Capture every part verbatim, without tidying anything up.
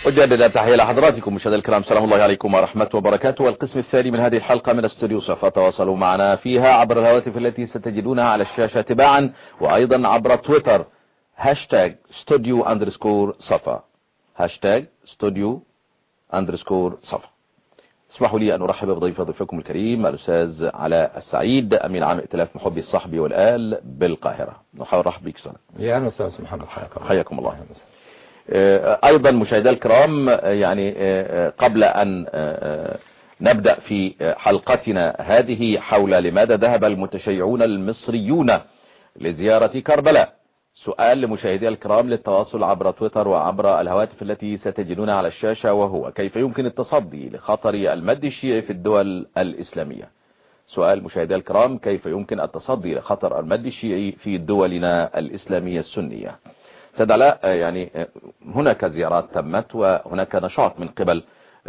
أجدد تحية لحضراتكم مشاهدينا الكرام، سلام الله عليكم ورحمة وبركاته. والقسم الثاني من هذه الحلقة من استوديو صفا، تواصلوا معنا فيها عبر الهواتف التي ستجدونها على الشاشة تباعا، وأيضا عبر تويتر هاشتاج استوديو اندرسكور صفا، هاشتاج استوديو اندرسكور صفا. اسمحوا لي أن أرحب بضيف ضيفكم الكريم الأستاذ علاء السعيد، أمين عام ائتلاف محبي الصحب والآل بالقاهرة. نرحب بك سنة. يا أهلا وسهلا محمد، حياكم الله. أيضا مشاهدينا الكرام، يعني قبل أن نبدأ في حلقتنا هذه حول لماذا ذهب المتشيعون المصريون لزيارة كربلاء، سؤال لمشاهدينا الكرام للتواصل عبر تويتر وعبر الهواتف التي ستجدونها على الشاشة، وهو: كيف يمكن التصدي لخطر المد الشيعي في الدول الإسلامية؟ سؤال مشاهدينا الكرام: كيف يمكن التصدي لخطر المد الشيعي في دولنا الإسلامية السنية؟ سيد علاء، يعني هناك زيارات تمت وهناك نشاط من قبل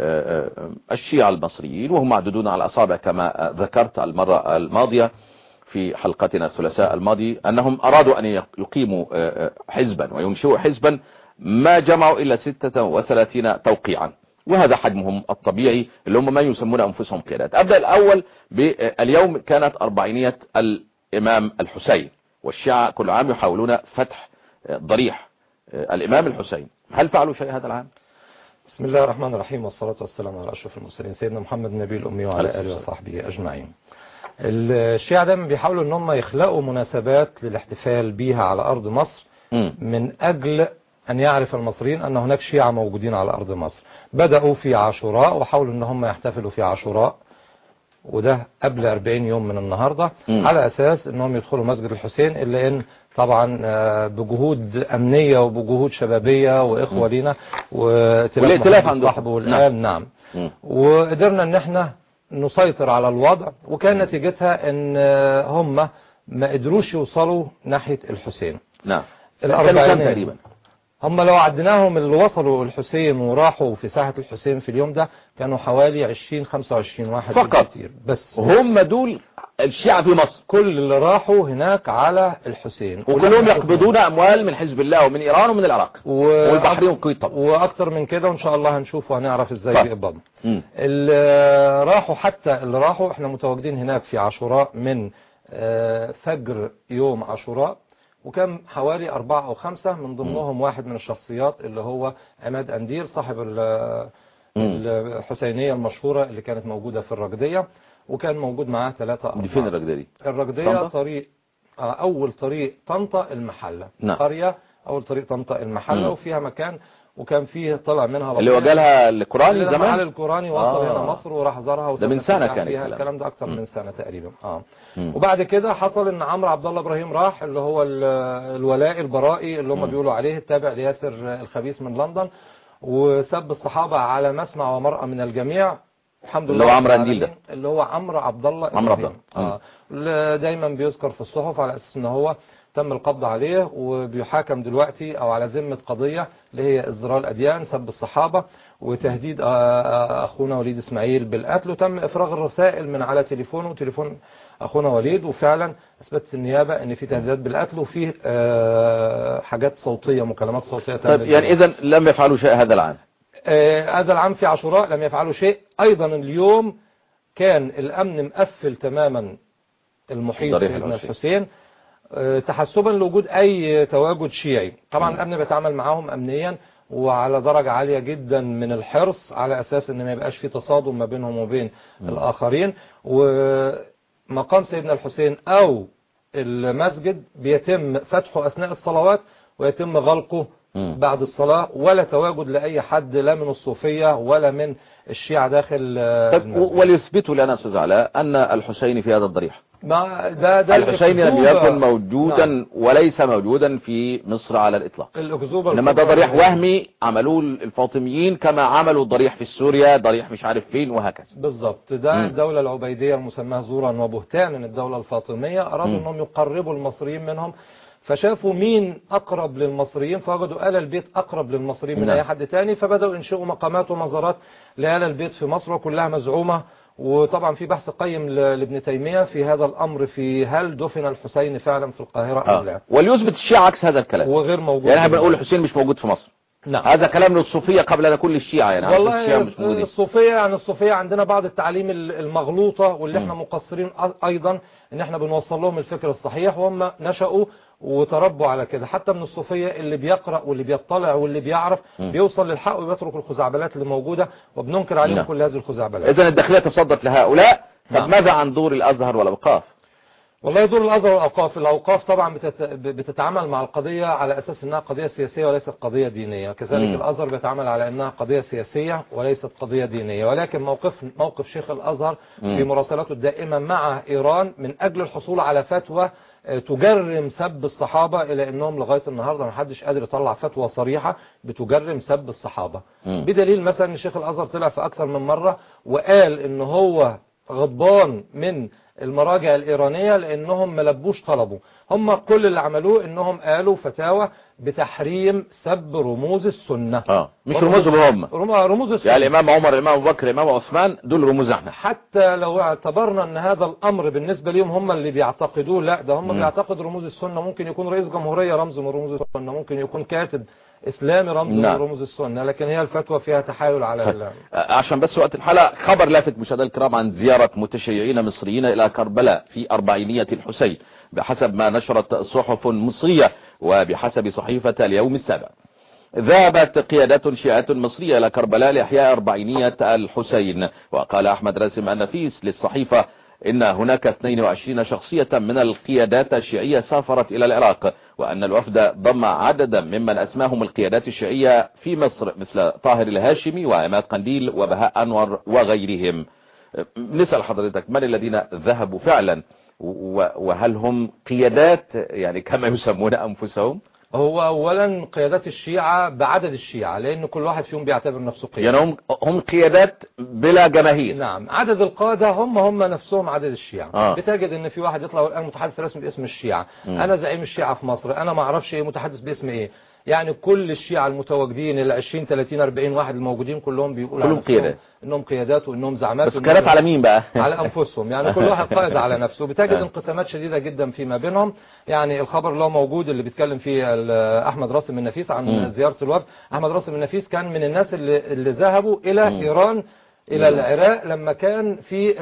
الشيعة المصريين، وهم معدودون على الأصابع كما ذكرت المرة الماضية في حلقتنا الثلاثاء الماضي، أنهم أرادوا أن يقيموا حزبا وينشئوا حزبا ما جمعوا إلا ستة وثلاثين توقيعا، وهذا حجمهم الطبيعي اللي هم ما يسمون أنفسهم قيادات. أبدأ الأول باليوم كانت أربعينية الإمام الحسين، والشيعة كل عام يحاولون فتح ضريح الإمام الحسين، هل فعلوا شيء هذا العام؟ بسم الله الرحمن الرحيم، والصلاة والسلام على أشرف المرسلين سيدنا محمد النبي الأمي وعلى آله وصحبه أجمعين. الشيعة دايما بيحاولوا ان هم يخلقوا مناسبات للاحتفال بيها على أرض مصر م. من أجل أن يعرف المصريين أن هناك شيعة موجودين على أرض مصر. بدأوا في عاشوراء وحاولوا ان هم يحتفلوا في عاشوراء، وده قبل أربعين يوم من النهاردة م. على أساس أنهم يدخلوا مسجد الحسين، إلا أن طبعا بجهود أمنية وبجهود شبابية وإخوة لينا والائتلاف عن الصحب والآل نعم, نعم. وقدرنا أن احنا نسيطر على الوضع، وكان نتيجتها ان هم ما قدروش يوصلوا ناحية الحسين. نعم. الأربعين تقريبا هم لو عدناهم اللي وصلوا الحسين وراحوا في ساحة الحسين في اليوم ده كانوا حوالي عشرين خمسة وعشرين واحد فقط كتير. بس هم دول الشيعة في مصر، كل اللي راحوا هناك على الحسين، وكلهم يقبضون أموال من حزب الله ومن إيران ومن العراق و... والبحرين والكويت طبعا، وأكتر من كده وإن شاء الله هنشوف وهنعرف إزاي بيقبضوا. اللي راحوا حتى اللي راحوا احنا متواجدين هناك في عاشوراء من فجر يوم عاشوراء، وكان حوالي أربعة أو خمسة من ضمنهم واحد من الشخصيات اللي هو عماد أندير صاحب الحسينية المشهورة اللي كانت موجودة في الرقدية، وكان موجود معاه ثلاثة أربعة. دي فين الرقدية دي؟ الرقدية طريق أول طريق طنطا المحلة، نعم. قرية أول طريق طنطا المحلة مم. وفيها مكان وكان فيه طلع منها اللي وجالها القراني زمان، المحل القراني وصل آه. هنا مصر وراح زارها، ده من سنة كان فيها الكلام ده أكتر مم. من سنة تقريبا. اه مم. وبعد كده حصل ان عمرو عبد الله ابراهيم راح، اللي هو الولائي البرائي اللي هم بيقولوا عليه التابع لياسر الخبيث من لندن، وسب الصحابة على مسمع ومرأة من الجميع. الحمد لله. اللي هو عمرو انديل ده، اللي هو عمرو عبد الله عمرو عبد الله اه دايما بيذكر في الصحف على اساس ان هو تم القبض عليه وبيحاكم دلوقتي او على ذمة قضية اللي هي ازدراء الاديان، سب الصحابة وتهديد اخونا وليد اسماعيل بالقتل، وتم افراغ الرسائل من على تليفونه وتليفون اخونا وليد، وفعلا اثبتت النيابة ان في تهديدات بالقتل وفي حاجات صوتية مكالمات صوتية. طيب يعني اذا لم يفعلوا شيء هذا العام؟ هذا العام في عاشوراء لم يفعلوا شيء. ايضا اليوم كان الامن مقفل تماما المحيط بابن الحسين تحسبا لوجود اي تواجد شيعي. طبعا الامن بيتعامل معاهم امنيا وعلى درجة عالية جدا من الحرص على اساس ان ما يبقاش في تصادم ما بينهم وبين م. الاخرين، ومقام سيدنا الحسين او المسجد بيتم فتحه اثناء الصلوات ويتم غلقه بعد الصلاة، ولا تواجد لأي حد لا من الصوفية ولا من الشيعة داخل المسجد. وليثبتوا لنا أستاذ علاء أن الحسين في هذا الضريح. ما ده ده الحسين لم يكن موجودا نعم. وليس موجودا في مصر على الإطلاق، الأكذوبة إنما ده ضريح وهمي عملوه الفاطميين كما عملوا ضريح في سوريا، ضريح مش عارف فين وهكذا. بالضبط. ده م. الدولة العبيدية المسماة زورا وبهتانا الدولة الفاطمية أرادوا م. أنهم يقربوا المصريين منهم، فشافوا مين أقرب للمصريين فوجدوا آل البيت أقرب للمصريين من نعم. أي حد تاني، فبدأوا ينشئوا مقامات ومزارات لآل البيت في مصر وكلها مزعومة. وطبعا في بحث قيم لابن تيمية في هذا الأمر، في هل دفن الحسين فعلا في القاهرة أو لا. وليثبت الشيعة عكس هذا الكلام، وغير موجود يعني احنا بنقول الحسين مش موجود في مصر. نعم. هذا كلام للصوفية قبل أن يكون للشيعة يعني. والله الشيعة مش موجودين. الصوفية يعني الصوفية عندنا بعض التعليم المغلوطة واللي م. احنا مقصرين أيضا ان احنا بنوصل لهم الفكر الصحيح، وهم نشأوا وتربوا على كده. حتى من الصوفية اللي بيقرأ واللي بيطلع واللي بيعرف م. بيوصل للحق وبيترك الخزعبلات اللي موجودة، وبننكر عليهم م. كل هذه الخزعبلات. إذن الداخلية تصدت لهؤلاء. طب نعم. ماذا عن دور الأزهر والأوقاف؟ والله دور الأزهر والأوقاف، الأوقاف طبعا بتتعامل مع القضية على أساس أنها قضية سياسية وليست قضية دينية، كذلك م. الأزهر بيتعامل على أنها قضية سياسية وليست قضية دينية. ولكن موقف موقف شيخ الأزهر م. في مراسلاته الدائمة مع إيران من أجل الحصول على فتوى تجرم سب الصحابة، إلى أنهم لغاية النهاردة ما حدش قادر يطلع فتوى صريحة بتجرم سب الصحابة م. بدليل مثلا شيخ الأزهر طلع في أكثر من مرة وقال أنه هو غضبان من المراجع الإيرانية لأنهم ملبوش طلبه. هم كل اللي عملوه أنهم قالوا فتاوى بتحريم سب رموز السنة. اه مش رموزهم هم، رموز السنة يعني الإمام عمر الإمام أبو بكر الإمام عثمان دول رموز احنا. حتى لو اعتبرنا أن هذا الأمر بالنسبة لهم هم اللي بيعتقدوه، لا ده هم بيعتقد رموز السنة. ممكن يكون رئيس جمهورية رمز من رموز السنة، ممكن يكون كاتب إسلامي رمز نعم. من رموز السنة، لكن هي الفتوى فيها تحايل على ف... الله. عشان بس وقت الحلقة، خبر لافت مشاهدينا الكرام عن زيارة متشيعين مصريين إلى كربلاء في أربعينية الحسين بحسب ما نشرت صحف مصرية وبحسب صحيفة اليوم السابع. ذهبت قيادات شيعة مصرية إلى كربلاء لإحياء أربعينية الحسين. وقال أحمد راسم النفيس للصحيفة إن هناك اثنين وعشرين شخصية من القيادات الشيعية سافرت إلى العراق، وأن الوفد ضم عددا ممن أسماهم القيادات الشيعية في مصر مثل طاهر الهاشمي وعماد قنديل وبهاء أنور وغيرهم. نسأل حضرتك من الذين ذهبوا فعلا، وهل هم قيادات يعني كما يسمون أنفسهم؟ هو اولا قيادات الشيعة بعدد الشيعة، لان كل واحد فيهم بيعتبر نفسه قيادة، يعني هم هم قيادات بلا جماهير. نعم، عدد القادة هم هم نفسهم عدد الشيعة. آه. بتجد ان في واحد يطلع الان متحدث رسمي باسم الشيعة، م. انا زعيم الشيعة في مصر، انا ما اعرفش ايه متحدث باسم ايه. يعني كل الشيعة المتواجدين ال عشرين ثلاثين أربعين واحد الموجودين كلهم بيقولوا كلهم قيادات، انهم قيادات وانهم زعمات. بس قيادات على مين بقى؟ على انفسهم، يعني كل واحد قائد على نفسه. بتجد انقسامات شديدة جدا فيما بينهم. يعني الخبر اللي هو موجود اللي بيتكلم فيه احمد راسم النفيس عن م. زيارة الوفد، احمد راسم النفيس كان من الناس اللي, اللي ذهبوا الى م. ايران الى العراق لما كان في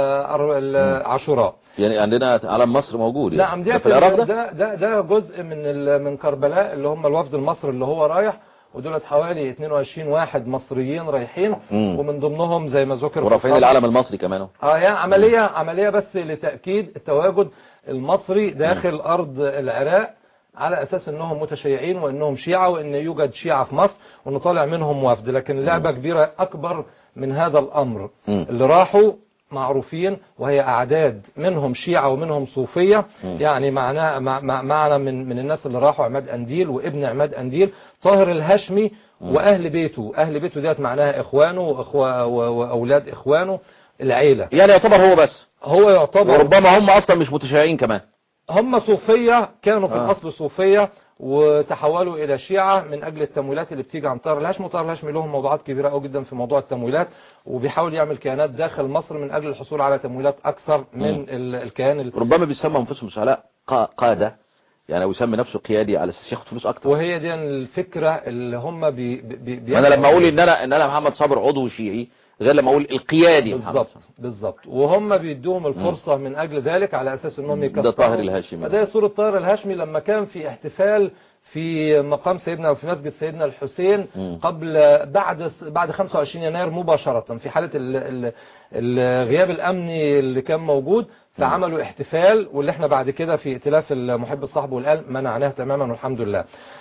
العاشوراء. يعني عندنا علم مصر موجود يعني. نعم، ده في العراق ده ده ده, ده جزء من من كربلاء اللي هم الوفد المصري اللي هو رايح، ودولت حوالي اثنين وعشرين واحد مصريين رايحين، مم. ومن ضمنهم زي ما ذكر ورافعين العلم المصري كمان. اه يعني عمليه مم. عمليه بس لتاكيد التواجد المصري داخل مم. ارض العراق، على اساس انهم متشيعين وانهم شيعة وان يوجد شيعة في مصر وان طالع منهم وفد. لكن اللعبه كبيره اكبر من هذا الامر. مم. اللي راحوا معروفين وهي أعداد منهم شيعة ومنهم صوفية. م. يعني معنا معنا من من الناس اللي راحوا عماد أنديل وابن عماد أنديل طاهر الهاشمي م. وأهل بيته. أهل بيته ديت معناها إخوانه وإخوة وأولاد إخوانه، العيلة. يعني يعتبر هو بس هو يعتبر، وربما هم أصلا مش متشيعين كمان، هم صوفية، كانوا في آه. الأصل صوفية وتحولوا إلى شيعة من أجل التمويلات اللي بتيجي عن طاهر الهاشمي. وطاهر الهاشمي لهم موضوعات كبيرة أو جدا في موضوع التمويلات، وبيحاول يعمل كيانات داخل مصر من أجل الحصول على تمويلات أكثر من م. الكيان ال... ربما بيسمى أنفسهم سهلاء قادة، يعني ويسمي نفسه قيادي على اساس ياخد فلوس اكتر. وهي دي الفكرة اللي هم بي بي بي انا لما اقول ان انا ان انا محمد صابر عضو شيعي غير لما اقول القيادي بالظبط بالظبط، وهم بيدوهم الفرصة م. من اجل ذلك على اساس انهم يكفروا. ده طاهر الهاشمي، ده صورة طاهر الهاشمي لما كان في احتفال في مقام سيدنا وفي مسجد سيدنا الحسين م. قبل بعد بعد خمسة وعشرين يناير مباشرة، في حالة الغياب الامني اللي كان موجود، فعملوا احتفال، واللي احنا بعد كده في ائتلاف المحب الصحب والآل منعناه تماما والحمد لله.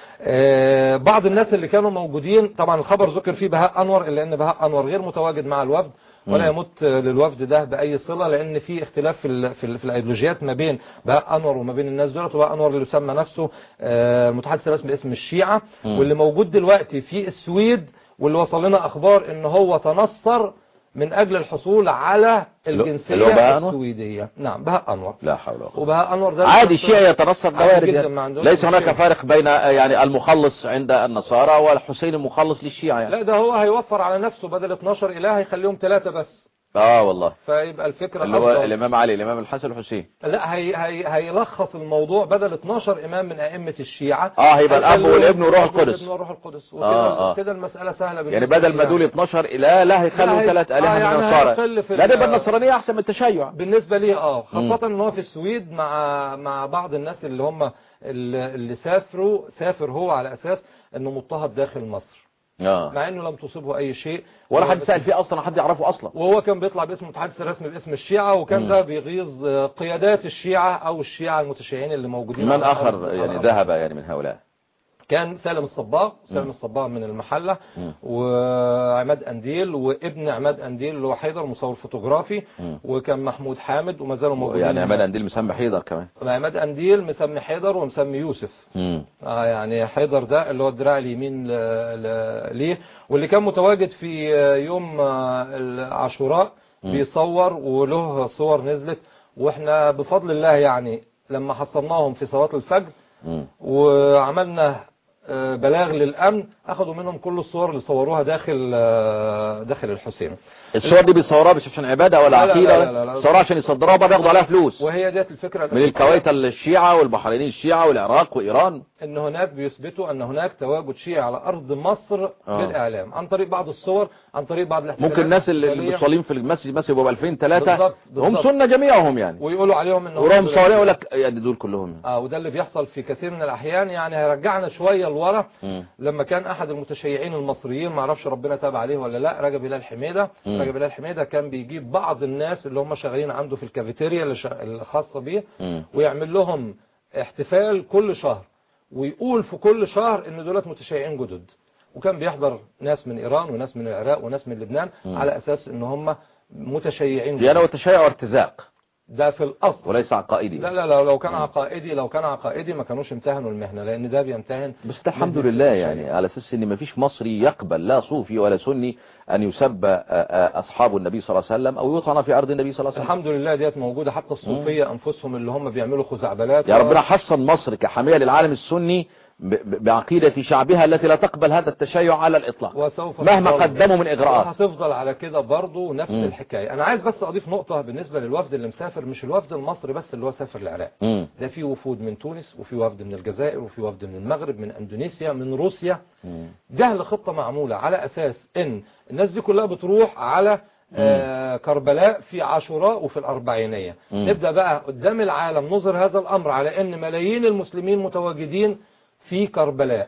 اه بعض الناس اللي كانوا موجودين، طبعا الخبر ذكر فيه بهاء أنور، إلا أن بهاء أنور غير متواجد مع الوفد ولا يمت للوفد ده بأي صلة، لأن في اختلاف في ال في, ال في الأيديولوجيات ما بين بهاء أنور وما بين الناس دولت. وبهاء أنور اللي يسمى نفسه اه متحدث الرسمي باسم الشيعة، واللي موجود دلوقتي في السويد، واللي وصل لنا أخبار إن هو تنصر من أجل الحصول على الجنسية السويدية. نعم، بهاء أنور. لا حول ولا قوة. وبهاء أنور ده عادي الشيعة يتنصر دوارد يعني. ليس هناك فارق بين يعني المخلص عند النصارى والحسين المخلص للشيعة يعني. لا، ده هو هيوفر على نفسه بدل اتناشر إله هيخليهم ثلاثة بس. اه والله. فيبقى الفكرة اللي هو الامام علي الامام الحسن والحسين. لا هي هي هيلخص الموضوع بدل اتناشر امام من ائمة الشيعة اه هيبقى الاب والابن وروح القدس. الابن وروح القدس وكده آه آه. كده المسألة سهلة بالنسبة يعني بدل ما دول اتناشر اله لا هيخلوا ثلاث الهه من النصارى. لا يبقى النصرانية احسن من التشيع بالنسبة ليه. اه خاصة ان هو في السويد مع مع بعض الناس اللي هم اللي سافروا سافر هو على اساس انه مضطهد داخل مصر. آه. مع انه لم تصيبه اي شيء ولا حد سأل فيه اصلا، حد يعرفه اصلا، وهو كان بيطلع باسم المتحدث الرسمي باسم الشيعة، وكان م. ده بيغيظ قيادات الشيعة او الشيعة المتشيعين اللي موجودين. من اخر يعني ذهب يعني من هؤلاء؟ كان سالم الصباغ سالم الصباغ من المحلة، م. وعماد أنديل وابن عماد أنديل اللي هو حيدر مصور فوتوغرافي، م. وكان محمود حامد وما زالوا موجودين. يعني عماد أنديل مسمي حيدر كمان. عماد أنديل مسمي حيدر ومسمي يوسف. م. آه يعني حيدر ده اللي هو الدراع اليمين ليه، واللي كان متواجد في يوم العاشوراء بيصور وله صور نزلت، واحنا بفضل الله يعني لما حصلناهم في صلاة الفجر م. وعملنا بلاغ للأمن أخذوا منهم كل الصور اللي صوروها داخل داخل الحسين. الصور دي بيصوروها مش عشان عبادة ولا عقيدة، صوروها عشان يصدروها بقى بياخدوا عليها فلوس. وهي ديت الفكرة من الكويت الشيعة والبحرينيين الشيعة والعراق وإيران، ان هناك بيثبتوا ان هناك تواجد شيعي على ارض مصر آه. بالاعلام عن طريق بعض الصور، عن طريق بعض الاحتفالات. ممكن الناس اللي مصلين في المسجد مثلا يبقوا ألفين وثلاثة هم سنة جميعهم يعني، ويقولوا عليهم انهم وراهم صورين يقول لك يعني دول كلهم. اه وده اللي بيحصل في كثير من الاحيان. يعني هيرجعنا شويه لورا لما كان احد المتشيعين المصريين ما اعرفش ربنا تاب عليه ولا لا، رجب هلال حميده م. رجب هلال حميده كان بيجيب بعض الناس اللي هم شغالين عنده في الكافيتيريا الخاصه بيه ويعمل لهم احتفال كل شهر، ويقول في كل شهر ان دولت متشيعين جدد، وكان بيحضر ناس من ايران وناس من العراق وناس من لبنان م. على اساس ان هم متشيعين جدد. يعني هو تشيع وارتزاق ده في الاصل وليس عقائدي. لا لا لا لو كان م. عقائدي لو كان عقائدي ما كانوش امتهنوا المهنه، لان ده بيمتهن. بس ده الحمد لله يعني على اساس ان ما فيش مصري يقبل لا صوفي ولا سني ان يسب اصحاب النبي صلى الله عليه وسلم او يطعن في ارض النبي صلى الله عليه وسلم. الحمد لله ديت موجوده، حتى الصوفيه م. انفسهم اللي هم بيعملوا خزعبلات. يا ربنا حصن مصر كحاميه للعالم السني بعقيدة شعبها التي لا تقبل هذا التشيع على الإطلاق وسوف مهما قدموا من إغراءات. وهتفضل على كده برضه نفس م. الحكاية. أنا عايز بس أضيف نقطة بالنسبة للوفد اللي مسافر، مش الوفد المصري بس اللي هو سافر العراق، ده في وفود من تونس وفي وفد من الجزائر وفي وفد من المغرب من أندونيسيا من روسيا. م. ده لخطة معمولة على أساس إن الناس دي كلها بتروح على آه كربلاء في عاشوراء وفي الأربعينية. م. نبدأ بقى قدام العالم نظهر هذا الأمر على إن ملايين المسلمين متواجدين في كربلاء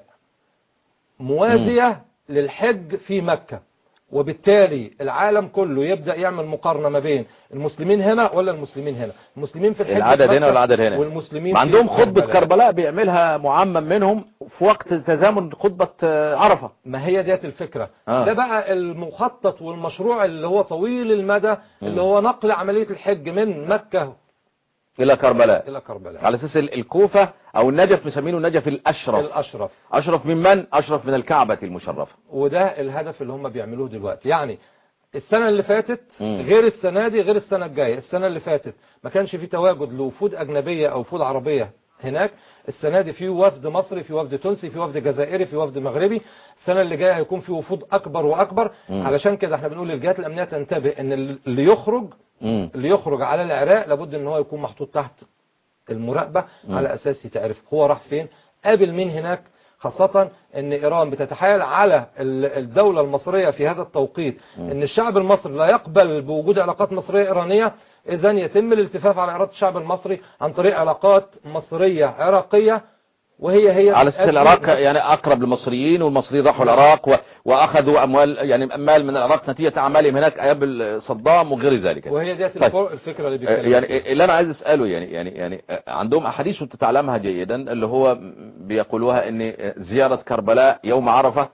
موازية م. للحج في مكة، وبالتالي العالم كله يبدأ يعمل مقارنة ما بين المسلمين هنا ولا المسلمين هنا، المسلمين في الحج العدد هنا والعدد هنا، والمسلمين عندهم خطبة كربلاء. كربلاء بيعملها معمم منهم في وقت تزامن خطبة عرفة. ما هي ديت الفكرة. آه. ده بقى المخطط والمشروع اللي هو طويل المدى م. اللي هو نقل عملية الحج من مكة إلى كربلاء. إلى كربلاء على أساس الكوفة أو النجف مسمينه النجف الأشرف. الأشرف أشرف من من؟ أشرف من الكعبة المشرفة. وده الهدف اللي هم بيعملوه دلوقتي. يعني السنة اللي فاتت م. غير السنة دي غير السنة الجاية. السنة اللي فاتت ما كانش في تواجد لوفود أجنبية أو وفود عربية هناك. السنة دي في وفد مصري، في وفد تونسي، في وفد جزائري، في وفد مغربي. السنة اللي جاية هيكون في وفود أكبر وأكبر. م. علشان كده احنا بنقول للجهات الأمنية تنتبه إن اللي يخرج م. اللي يخرج على العراق لابد إن هو يكون محطوط تحت المراقبة م. على أساس يتعرف هو راح فين، قابل مين هناك، خاصة ان ايران بتتحايل على الدولة المصرية في هذا التوقيت م. ان الشعب المصري لا يقبل بوجود علاقات مصرية ايرانية، اذا يتم الالتفاف على اراده الشعب المصري عن طريق علاقات مصرية عراقية، وهي هي على اساس العراق يعني اقرب للمصريين، والمصريين راحوا العراق و... واخذوا اموال يعني اموال من العراق نتيجه اعمالهم هناك ايام صدام وغير ذلك. وهي دي طيب. الفكره اللي بيتكلم يعني فيها. اللي انا عايز اساله يعني يعني يعني عندهم احاديث وانت تعلمها جيدا اللي هو بيقولوها ان زياره كربلاء يوم عرفه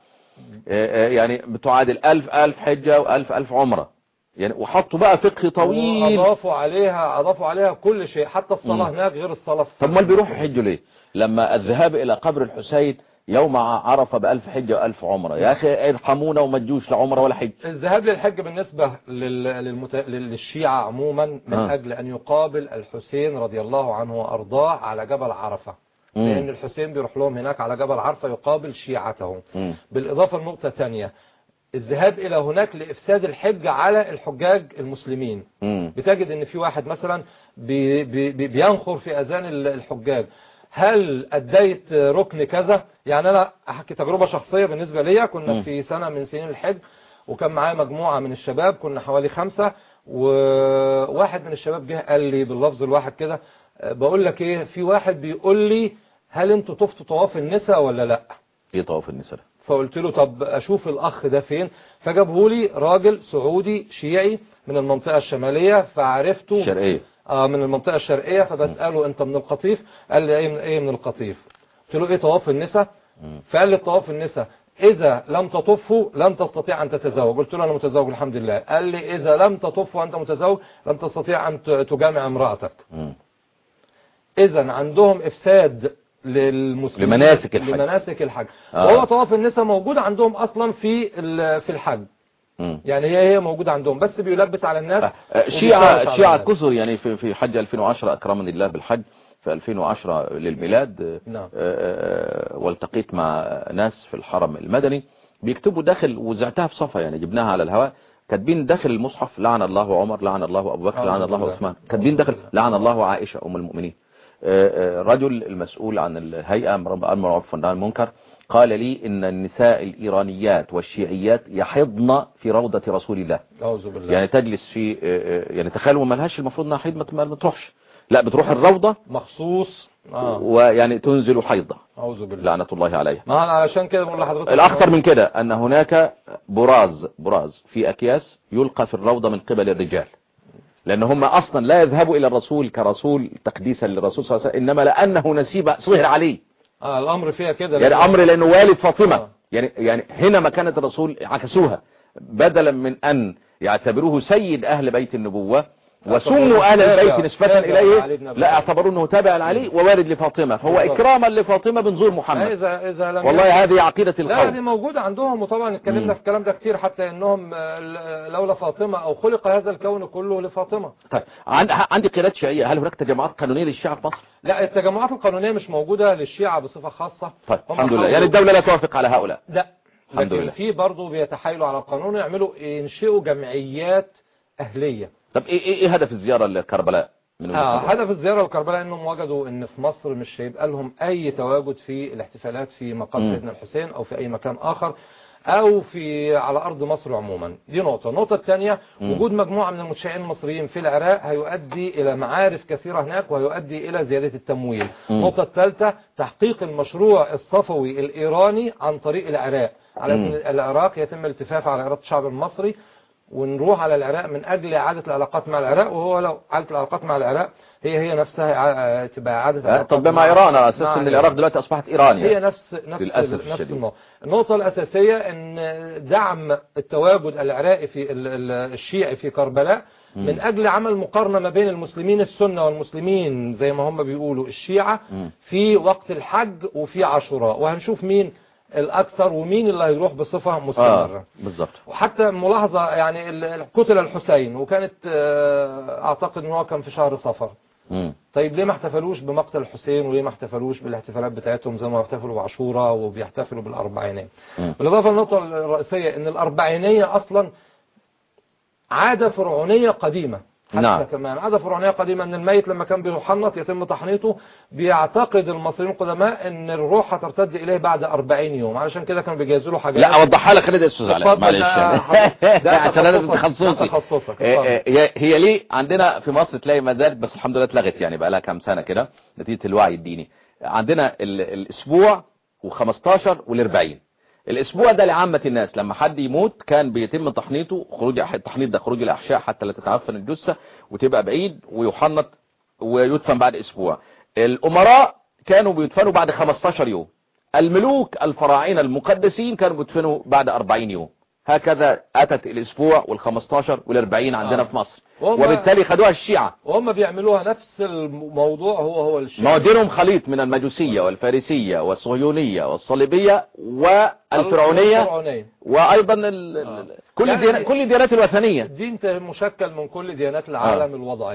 يعني بتعادل ألف ألف حجه وألف ألف عمره يعني، وحطوا بقى فقه طويل اضافوا عليها اضافوا عليها كل شيء حتى الصلاه هناك غير الصلاه. طب ما بيروحوا يحجوا ليه لما الذهاب الى قبر الحسين يوم عرفة بألف حجة وألف عمرة؟ يا أخي ارحمونا وما تجوش لعمرة ولا حج. الذهاب للحج بالنسبة للمت... للشيعة عموما من آه. أجل أن يقابل الحسين رضي الله عنه وأرضاه على جبل عرفة، مم. لأن الحسين بيروح لهم هناك على جبل عرفة يقابل شيعته. مم. بالإضافة لنقطة ثانية، الذهاب الى هناك لافساد الحج على الحجاج المسلمين. مم. بتجد ان في واحد مثلا بي بي بينخر في اذان الحجاج، هل اديت ركن كذا؟ يعني انا احكي تجربة شخصية بالنسبة لي. كنا مم. في سنة من سنين الحج وكان معايا مجموعة من الشباب، كنا حوالي خمسة، وواحد من الشباب جه قال لي باللفظ الواحد كده، بقول لك ايه، في واحد بيقول لي هل انتوا طفتوا طواف النساء ولا لا؟ ايه طواف النساء؟ فقلت له طب اشوف الاخ ده فين، فجابه لي راجل سعودي شيعي من المنطقة الشمالية، فعرفته الشرقية. اه من المنطقة الشرقية. فبسأله انت من القطيف؟ قال لي ايه من ايه من القطيف. قلت له ايه طواف النساء؟ فقال لي طواف النساء إذا لم تطفوا لن تستطيع أن تتزوج. قلت له أنا متزوج الحمد لله. قال لي إذا لم تطف وأنت متزوج لن تستطيع أن تجامع امرأتك. إذا عندهم إفساد للمسلمين لمناسك الحج, لمناسك الحج. آه. وهو طواف النساء موجود عندهم أصلا في في الحج. مم. يعني هي هي موجودة عندهم بس بيلبس على الناس. شيعة شيعة كثر يعني في في حج ألفين وعشرة أكرمني الله بالحج في ألفين وعشرة للميلاد. نعم. والتقيت مع ناس في الحرم المدني بيكتبوا داخل، وزعتها في صفحة يعني جبناها على الهواء، كاتبين داخل المصحف لعن الله عمر، لعن الله أبو بكر، لعن الله عثمان، كاتبين داخل لعن الله عائشة أم المؤمنين. رجل المسؤول عن الهيئة أمر معروف والنهي عن المنكر قال لي إن النساء الإيرانيات والشيعيات يحضن في روضة رسول الله. أعوذ بالله. يعني تجلس في يعني تخيلوا ما لهاش المفروض انها حيض ما تروحش، لا بتروح الروضة مخصوص آه. ويعني تنزل حيضة. أعوذ بالله. لعنة الله عليها. ما أنا علشان كده بقول لحضرتك الأخطر من كده أن هناك براز براز في أكياس يلقى في الروضة من قبل الرجال، لأن هم أصلا لا يذهبوا إلى الرسول كرسول تقديسا للرسول صلى الله عليه وسلم، إنما لأنه نسيب صهر عليه. آه الأمر فيها كده يعني أمر لأنه والد فاطمة. آه. يعني يعني هنا مكانة الرسول عكسوها، بدلا من أن يعتبروه سيد أهل بيت النبوة وسموا أهل البيت نسبة إليه، لا اعتبروا أنه تابع لعلي ووارد لفاطمة، فهو إكراما لفاطمة بنزور محمد. إذا إذا لم والله هذه عقيدة القوم. لا هذه موجودة عندهم، وطبعا اتكلمنا في الكلام ده كتير، حتى إنهم لولا فاطمة أو خلق هذا الكون كله لفاطمة. طيب عندي قيادات شيعية، هل هناك تجمعات قانونية للشيعة في مصر؟ لا التجمعات القانونية مش موجودة للشيعة بصفة خاصة. طيب الحمد لله، يعني الدولة لا توافق على هؤلاء. لا لكن في برضه بيتحايلوا على القانون، يعملوا ينشئوا جمعيات أهلية. طب ايه ايه ايه هدف الزيارة لكربلاء؟ من آه هدف الزيارة لكربلاء انهم وجدوا ان في مصر مش هيبقى لهم اي تواجد في الاحتفالات في مقام سيدنا الحسين او في اي مكان اخر او في على ارض مصر عموما. دي نقطة. النقطة الثانية وجود مجموعة من المتشيعين المصريين في العراق هيؤدي الى معارف كثيرة هناك وهيؤدي الى زيادة التمويل. النقطة الثالثة تحقيق المشروع الصفوي الايراني عن طريق العراق، على ان العراق يتم الالتفاف على إرادة الشعب المصري ونروح على العراق من أجل إعادة العلاقات مع العراق. وهو لو إعادة العلاقات مع العراق هي هي نفسها تبقى إعادة العلاقات. طب مع إيران على أساس أن العراق دلوقتي أصبحت إيران يعني. هي نفس نفس نفس النقطة. النقطة الأساسية أن دعم التواجد العراقي في الشيعي في كربلاء من أجل عمل مقارنة ما بين المسلمين السنة والمسلمين زي ما هم بيقولوا الشيعة في وقت الحج وفي عاشوراء، وهنشوف مين الأكثر ومين اللي هيروح بصفة مستمرة. آه بالظبط. وحتى ملاحظة يعني قتل الحسين وكانت أعتقد أنه كان في شهر صفر. مم. طيب ليه ما احتفلوش بمقتل الحسين وليه ما احتفلوش بالاحتفالات بتاعتهم زي ما احتفلوا بعاشوراء وبيحتفلوا بالأربعينية؟ بالإضافة للنقطة الرئيسية أن الأربعينية أصلا عادة فرعونية قديمة. حتى نعم. كمان عادة فرعونية قديمة ان الميت لما كان بيحنط يتم تحنيطه، بيعتقد المصريين القدماء ان الروح هترتد اليه بعد أربعين يوم، علشان كده كانوا بيجهزوا له حاجات. لا اوضحها لك كده يا استاذ علاء معلش عشان انا تخصصي. هي ليه عندنا في مصر تلاقي ما زالت، بس الحمد لله اتلغت يعني بقى لها كام سنه كده نتيجه الوعي الديني. عندنا الاسبوع وخمستاشر والأربعين. الاسبوع ده لعامة الناس لما حد يموت كان بيتم تحنيطه، خروج التحنيط ده خروج الاحشاء حتى لا تتعفن الجثة وتبقى بعيد، ويحنط ويدفن بعد اسبوع. الامراء كانوا بيدفنوا بعد خمستاشر يوم. الملوك الفراعنه المقدسين كانوا بيدفنوا بعد أربعين يوم. هكذا اتت الاسبوع والخمستاشر والأربعين عندنا آه. في مصر، وبالتالي خدوها الشيعة وهم بيعملوها نفس الموضوع. هو هو الشيعة موادينهم خليط من المجوسية والفارسية والصهيونية والصليبية والفرعونية وايضا ال آه. كل يعني الديانات كل الديانات الوثنية. الدين مشكل من كل ديانات العالم آه. الوضعية.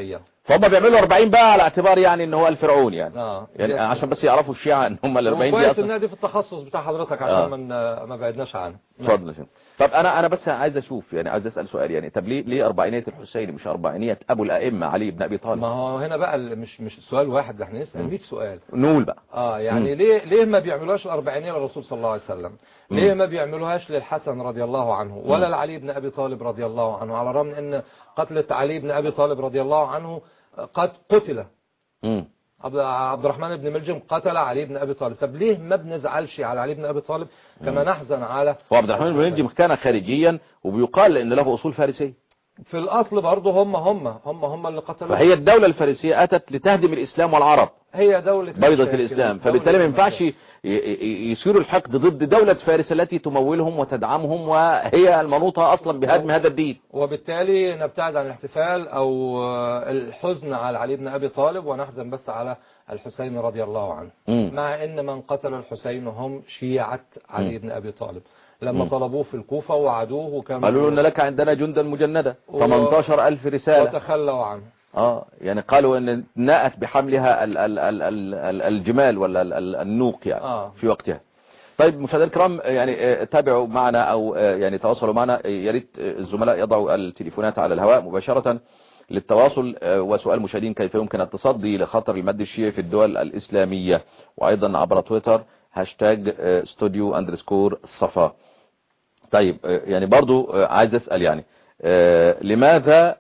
فهم بيعملوا أربعين بقى على اعتبار يعني ان هو الفرعون يعني, آه. يعني عشان بس يعرفوا الشيعة ان هم ال أربعين دي اصلا النادي في التخصص بتاع حضرتك عشان آه. من ما بعدناش عنه. اتفضل. طب انا انا بس عايز اشوف يعني عايز اسال سؤال يعني طب ليه ليه أربعينية الحسين مش أربعينية ابو الائمه علي بن ابي طالب؟ ما هو هنا بقى مش مش سؤال واحد، ده احنا نسال مية سؤال. نقول بقى اه يعني م. ليه ليه ما بيعملوهاش الأربعينية للرسول صلى الله عليه وسلم؟ ليه م. ما بيعملوهاش للحسن رضي الله عنه ولا لعلي بن ابي طالب رضي الله عنه، على الرغم ان قتلة علي بن ابي طالب رضي الله عنه قد قتل م. عبد الرحمن بن ملجم قتل علي بن ابي طالب. طب ليه ما بنزعلش على علي بن ابي طالب كما م. نحزن على وعبد الرحمن بن ملجم كان خارجيا وبيقال ان له اصول فارسيه في الاصل برضه هم هم هم هم اللي قتلوا. فهي الدولة الفارسية اتت لتهدم الاسلام والعرب، هي دولة بيضة الاسلام، فبالتالي ما ينفعش يصيروا الحقد ضد دولة فارس التي تمولهم وتدعمهم وهي المنوطة اصلا بهدم هذا الدين، وبالتالي نبتعد عن الاحتفال او الحزن على علي بن ابي طالب ونحزن بس على الحسين رضي الله عنه. م. مع ان من قتل الحسين هم شيعة علي م. بن ابي طالب لما م. طلبوه في الكوفة ووعدوه وكانوا قالوا له ان لك عندنا جندا مجندة ثمانية عشر ألف رسالة وتخلوا عنه. اه يعني قالوا ان ناءت بحملها ال ال ال ال الجمال ولا النوق يعني آه. في وقتها. طيب مشاهدينا الكرام يعني تابعوا معنا او يعني تواصلوا معنا، يا ريت الزملاء يضعوا التليفونات على الهواء مباشرة للتواصل وسؤال مشاهدين كيف يمكن التصدي لخطر المد الشيعي في الدول الإسلامية، وأيضا عبر تويتر هاشتاج استوديو اندرسكور صفا. طيب يعني برضو عايز أسأل يعني لماذا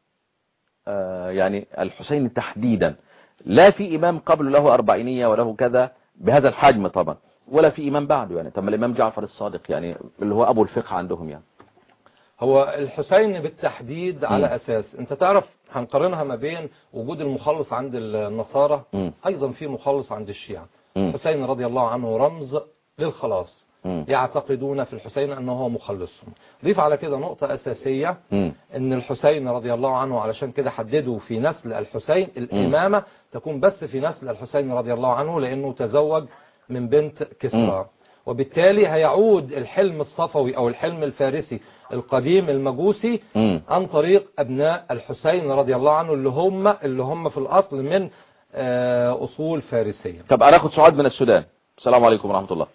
يعني الحسين تحديدا لا في إمام قبل له أربعينية وله كذا بهذا الحجم طبعا ولا في إمام بعده يعني؟ طب الإمام جعفر الصادق يعني اللي هو أبو الفقه عندهم يعني. هو الحسين بالتحديد على م. أساس أنت تعرف هنقارنها ما بين وجود المخلص عند النصارى م. أيضا في مخلص عند الشيعة. الحسين رضي الله عنه رمز للخلاص، م. يعتقدون في الحسين أنه هو مخلصهم. ضيف على كده نقطة أساسية م. أن الحسين رضي الله عنه علشان كده حددوا في نسل الحسين الإمامة م. تكون بس في نسل الحسين رضي الله عنه لأنه تزوج من بنت كسرى، وبالتالي هيعود الحلم الصفوي أو الحلم الفارسي القديم المجوسي م. عن طريق أبناء الحسين رضي الله عنه اللي هم اللي هم في الأصل من أصول فارسية. طب أنا أخذ سعاد من السودان. السلام عليكم ورحمة الله.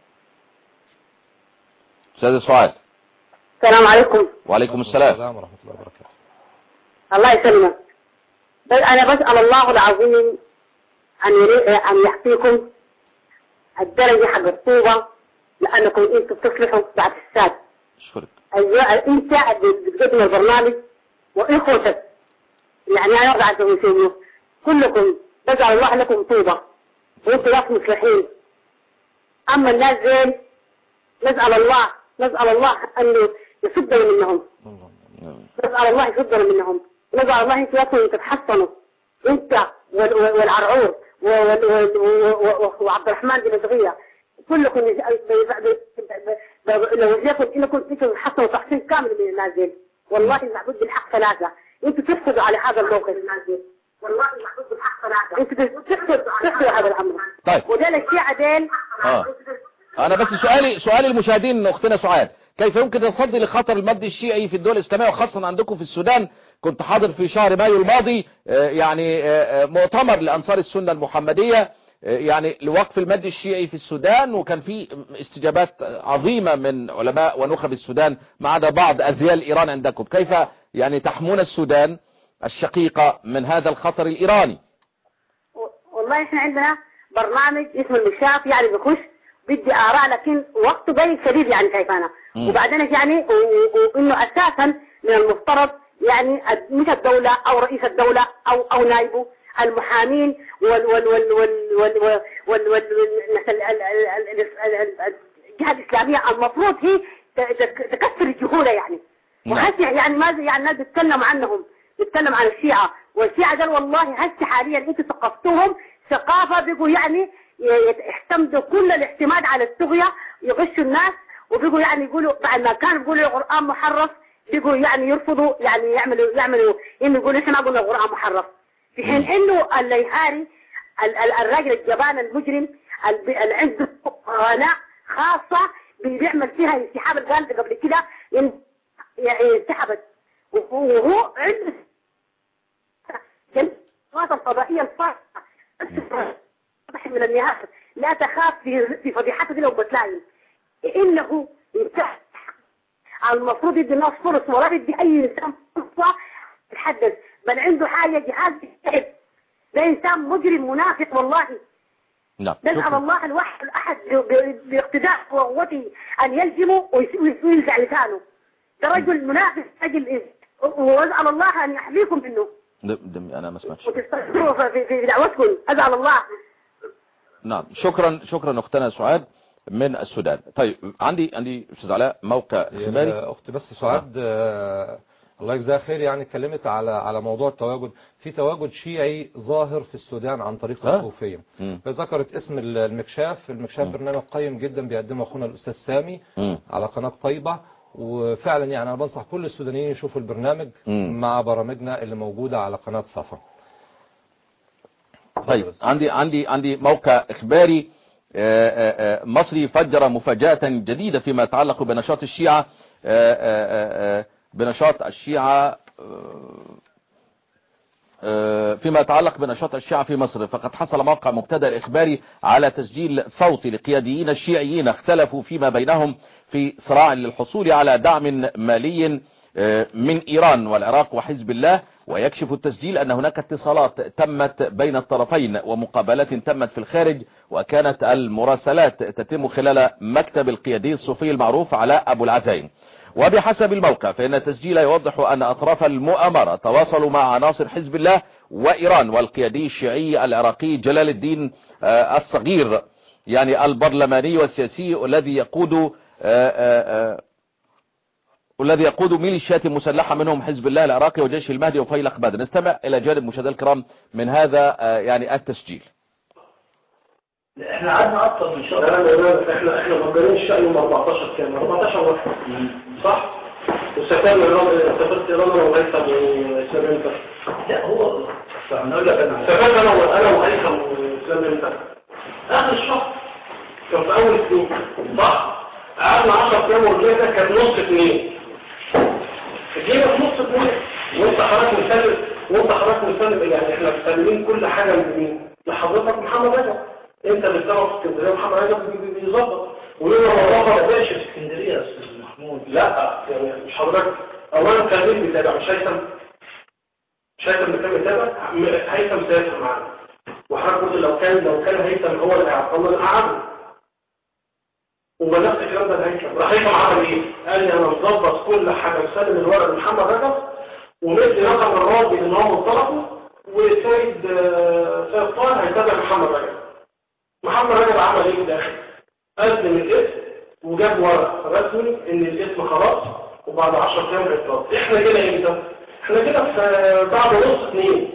أستاذ سعاد. السلام عليكم. وعليكم السلام. السلام ورحمة الله وبركاته. الله يسلمك. بس أنا بسأل الله العظيم أن أن يحفيكم الدرجة حق الطوبة لأنكم أنتم تصلحوا بعد الساد. أشكرك. أيوة أنت بتقدم البرنامج وإخوتك يعني أنا بعد مسلمين كلكم بسأل الله لكم طوبة وأنتم ناس مصلحين. أما الناس زين نسأل الله نسأل الله أنه يصدنا منهم. نسأل الله يصدنا منهم. نسأل الله أنتم تتحسنوا أنت والعرعور وعبد الرحمن بن زغية كلكم لو وجدتم انكم انتم حصلوا تحسين كامل من النازل. والله المعبود بالحق ثلاثة انتم تحسدوا على هذا الموقف النازل. والله المعبود بالحق ثلاثة انتم تحسدوا تحسدوا هذا الامر. طيب وده الشيعة دين. اه انا بس سؤالي سؤال المشاهدين اختنا سعاد، كيف يمكن التصدي لخطر المد الشيعي في الدول الاسلاميه وخاصه عندكم في السودان؟ كنت حاضر في شهر مايو الماضي يعني مؤتمر لأنصار السنة المحمدية يعني لوقف المد الشيعي في السودان، وكان في استجابات عظيمة من علماء ونخب السودان ما عدا بعض أذيال إيران عندكم. كيف يعني تحمون السودان الشقيقة من هذا الخطر الإيراني؟ والله احنا عندنا برنامج اسمه المشاف يعني بيخش بدي آراء لكن وقته قليل شديد يعني شايفانا. وبعدين يعني وإنه أساسا من المفترض يعني مش الدولة أو رئيس الدولة أو أو نائبه المحامين وال وال وال وال وال وال وال الجهة الإسلامية المفروض هي تكسر الجهولة يعني. وهسه يعني ما يعني الناس بيتكلم عنهم بيتكلم عن الشيعة والشيعة ده والله هسه حاليا انتوا ثقفتوهم ثقافة بيقوا يعني يعتمدوا كل الاعتماد على التغية يغشوا الناس وبيقوا يعني يقولوا بعد ما كانوا بيقولوا القرآن محرف بيقوا يعني يرفضوا يعني يعملوا يعملوا انه يقولوا احنا ما قلنا القرآن محرف في حين انه الليهاري الراجل الجبان المجرم اللي عنده قناة خاصة بيعمل فيها انسحاب القلب قبل كده انسحبت وهو عنده القنوات الفضائيه الفاضحه من النهايه لا تخاف في في فضيحته دي لو بتلاقي انه انسان المفروض يدي الناس فرص ولا يدي اي انسان فرصه يتحدث، بل عنده حاجه جهاز بيتعب. ده انسان مجرم منافق والله. نعم. نسأل الله الواحد الأحد باقتداء قوته أن يلزمه وينزع لسانه. ده رجل منافق رجل، وأسأل الله أن يحميكم منه. أنا ما سمعتش. وتستغفروا في في دعوتكم، أسأل الله. نعم، شكرا شكرا أختنا سعاد من السودان. طيب عندي عندي أستاذ علاء موقع إخباري. أختي بس سعاد آه. الله يجزاها خير، يعني اتكلمت على على موضوع التواجد، في تواجد شيعي ظاهر في السودان عن طريق الصوفيه. فذكرت اسم المكشاف، المكشاف برنامج قيم جدا بيقدمه اخونا الاستاذ سامي م. على قناه طيبه، وفعلا يعني انا بنصح كل السودانيين يشوفوا البرنامج م. مع برامجنا اللي موجوده على قناه صفا. طيب عندي عندي عندي موقع اخباري مصري فجر مفاجاه جديده فيما يتعلق بنشاط الشيعه، بنشاط الشيعة فيما يتعلق بنشاط الشيعة في مصر. فقد حصل موقع مبتدأ الإخباري على تسجيل صوتي لقياديين الشيعيين اختلفوا فيما بينهم في صراع للحصول على دعم مالي من إيران والعراق وحزب الله، ويكشف التسجيل أن هناك اتصالات تمت بين الطرفين ومقابلات تمت في الخارج، وكانت المراسلات تتم خلال مكتب القيادي الصوفي المعروف علاء أبو العزايم. وبحسب الموقع فإن التسجيل يوضح أن أطراف المؤامرة تواصلوا مع عناصر حزب الله وإيران والقيادي الشيعي العراقي جلال الدين الصغير، يعني البرلماني والسياسي الذي يقود والذي يقود ميليشيات مسلحة منهم حزب الله العراقي وجيش المهدي وفيلق بدر. نستمع إلى جانب مشاهدينا الكرام من هذا يعني التسجيل. احنا قعدنا اكتر من شهر. احنا احنا مجانين الشقه يوم أربعتاشر كام أربعتاشر واحد صح، وسافرنا ايران، سافرت ايران انا وهيثم واسلام انت. لا هو انا اقول لك انا سافرت انا وانا وهيثم واسلام انت اخر الشهر كان في اول اثنين صح، قعدنا عشرة ايام ورجعنا كان نص اثنين، جينا في نص اثنين وانت حضرتك مسلم وانت حضرتك مسلم يعني احنا مسلمين كل حاجه لمين؟ لحضرتك محمد رجب. انت اللي بتعرف في اسكندريه محمد رجب بيظبط ولولا والله ما بقاش في اسكندريه يا استاذ محمود. لا يعني مش حضرتك اولا كان مين بيتابع؟ مش هيثم مش هيثم اللي كان بيتابع، هيثم سافر معانا وحضرتك قلت لو كان لو كان هيثم هو اللي هيعطلنا القعده وما نفس الكلام ده هيثم. راح هيثم عمل ايه؟ قال لي انا مظبط كل حاجه مسلم الورق لمحمد رجب ومدي رقم الراضي ان هو مطلقه وسيد سيد طاهر هيتابع محمد رجب. محمد رجب عمل ايه في الاخر؟ قدم الاسم وجاب ورق رسمي ان الاسم خلاص وبعد عشرة ايام هيترد. احنا كده امتى؟ احنا كده في بعد نص اثنين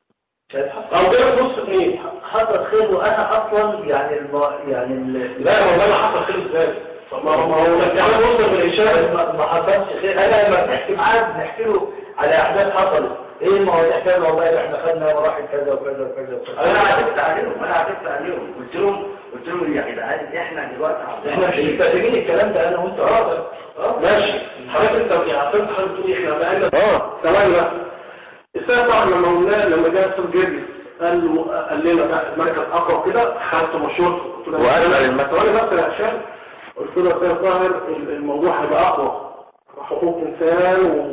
او كده في نص اثنين حصل خير. وانا اصلا يعني الم... يعني ال... لا والله ما حصل خير ازاي؟ طب ما هو يعني وصل من الاشاره ما حصلش خير. انا لما بنحكي معاه بنحكي له على احداث حصلت ايه ما هو الحكايه والله احنا خدنا مراحل كذا وكذا وكذا وكذا. انا عرفت عليهم انا عرفت عليهم قلت لهم قلت لهم يا جدعان احنا دلوقتي احنا مش محتاجين الكلام ده انا وانت. اه اه ماشي حضرتك انت يا عطيت حضرتك تقول احنا بقالنا اه ثواني بقى. الساعه طبعا لما قلنا لما جه استاذ جرجس قال قال لنا بقى المركز اقوى كده خدت مشورته قلت له وانا ثواني بس يا هشام قلت له يا استاذ طاهر الموضوع هيبقى اقوى حقوق انسان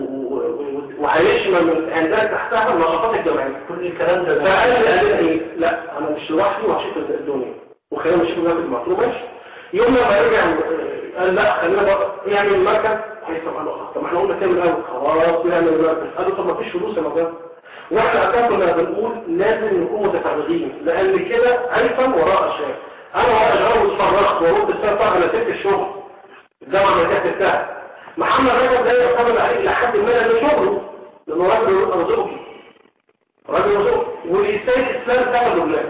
وهيشمل عندها تحتها النشاطات الجماعيه كل الكلام ده. فقال لي قال لي ايه؟ لا انا مش لوحدي وهشوف الدنيا وخلينا نشوف المركز المطلوب. ماشي. يوم ما رجع قال لا خلينا بقى نعمل المركز. هيثم قال له طب ما احنا قلنا تعمل الاول خلاص نعمل المركز. قال له طب ما فيش فلوس يا مجال. واحنا اساسا كنا بنقول لازم نكون متفرغين لان كده هيثم وراء اشياء. انا وراء اشغال واتفرغت ورد السنه طبعا انا سبت الشغل الجامعه ما كانت بتاعتي. محمد رجب ده يعتمد عليه لحد ما انه شغله لانه راجل رزقي راجل رزقي والسيد الاسلام بتاع لبنان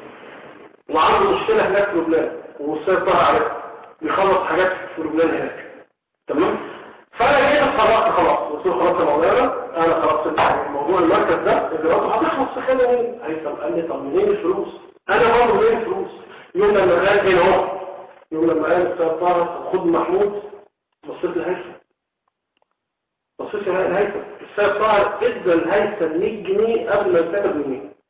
وعنده مشكله هناك في لبنان والسيد طه عليه بيخلص حاجات في لبنان هناك تمام. فانا جيت قررت خلاص قلت له خلاص يا مولانا انا خلاص موضوع المركز ده اجراءاته هتخلص في خلال يومين. هيثم قال لي طب منين الفلوس؟ انا برضه منين الفلوس؟ يوم لما قال هنا اهو يوم لما قال السيد طه خد محمود بصيت لهيثم بصيت لهيثم السيد طاهر ادى لهيثم مية جنيه قبل ما يتكتب منين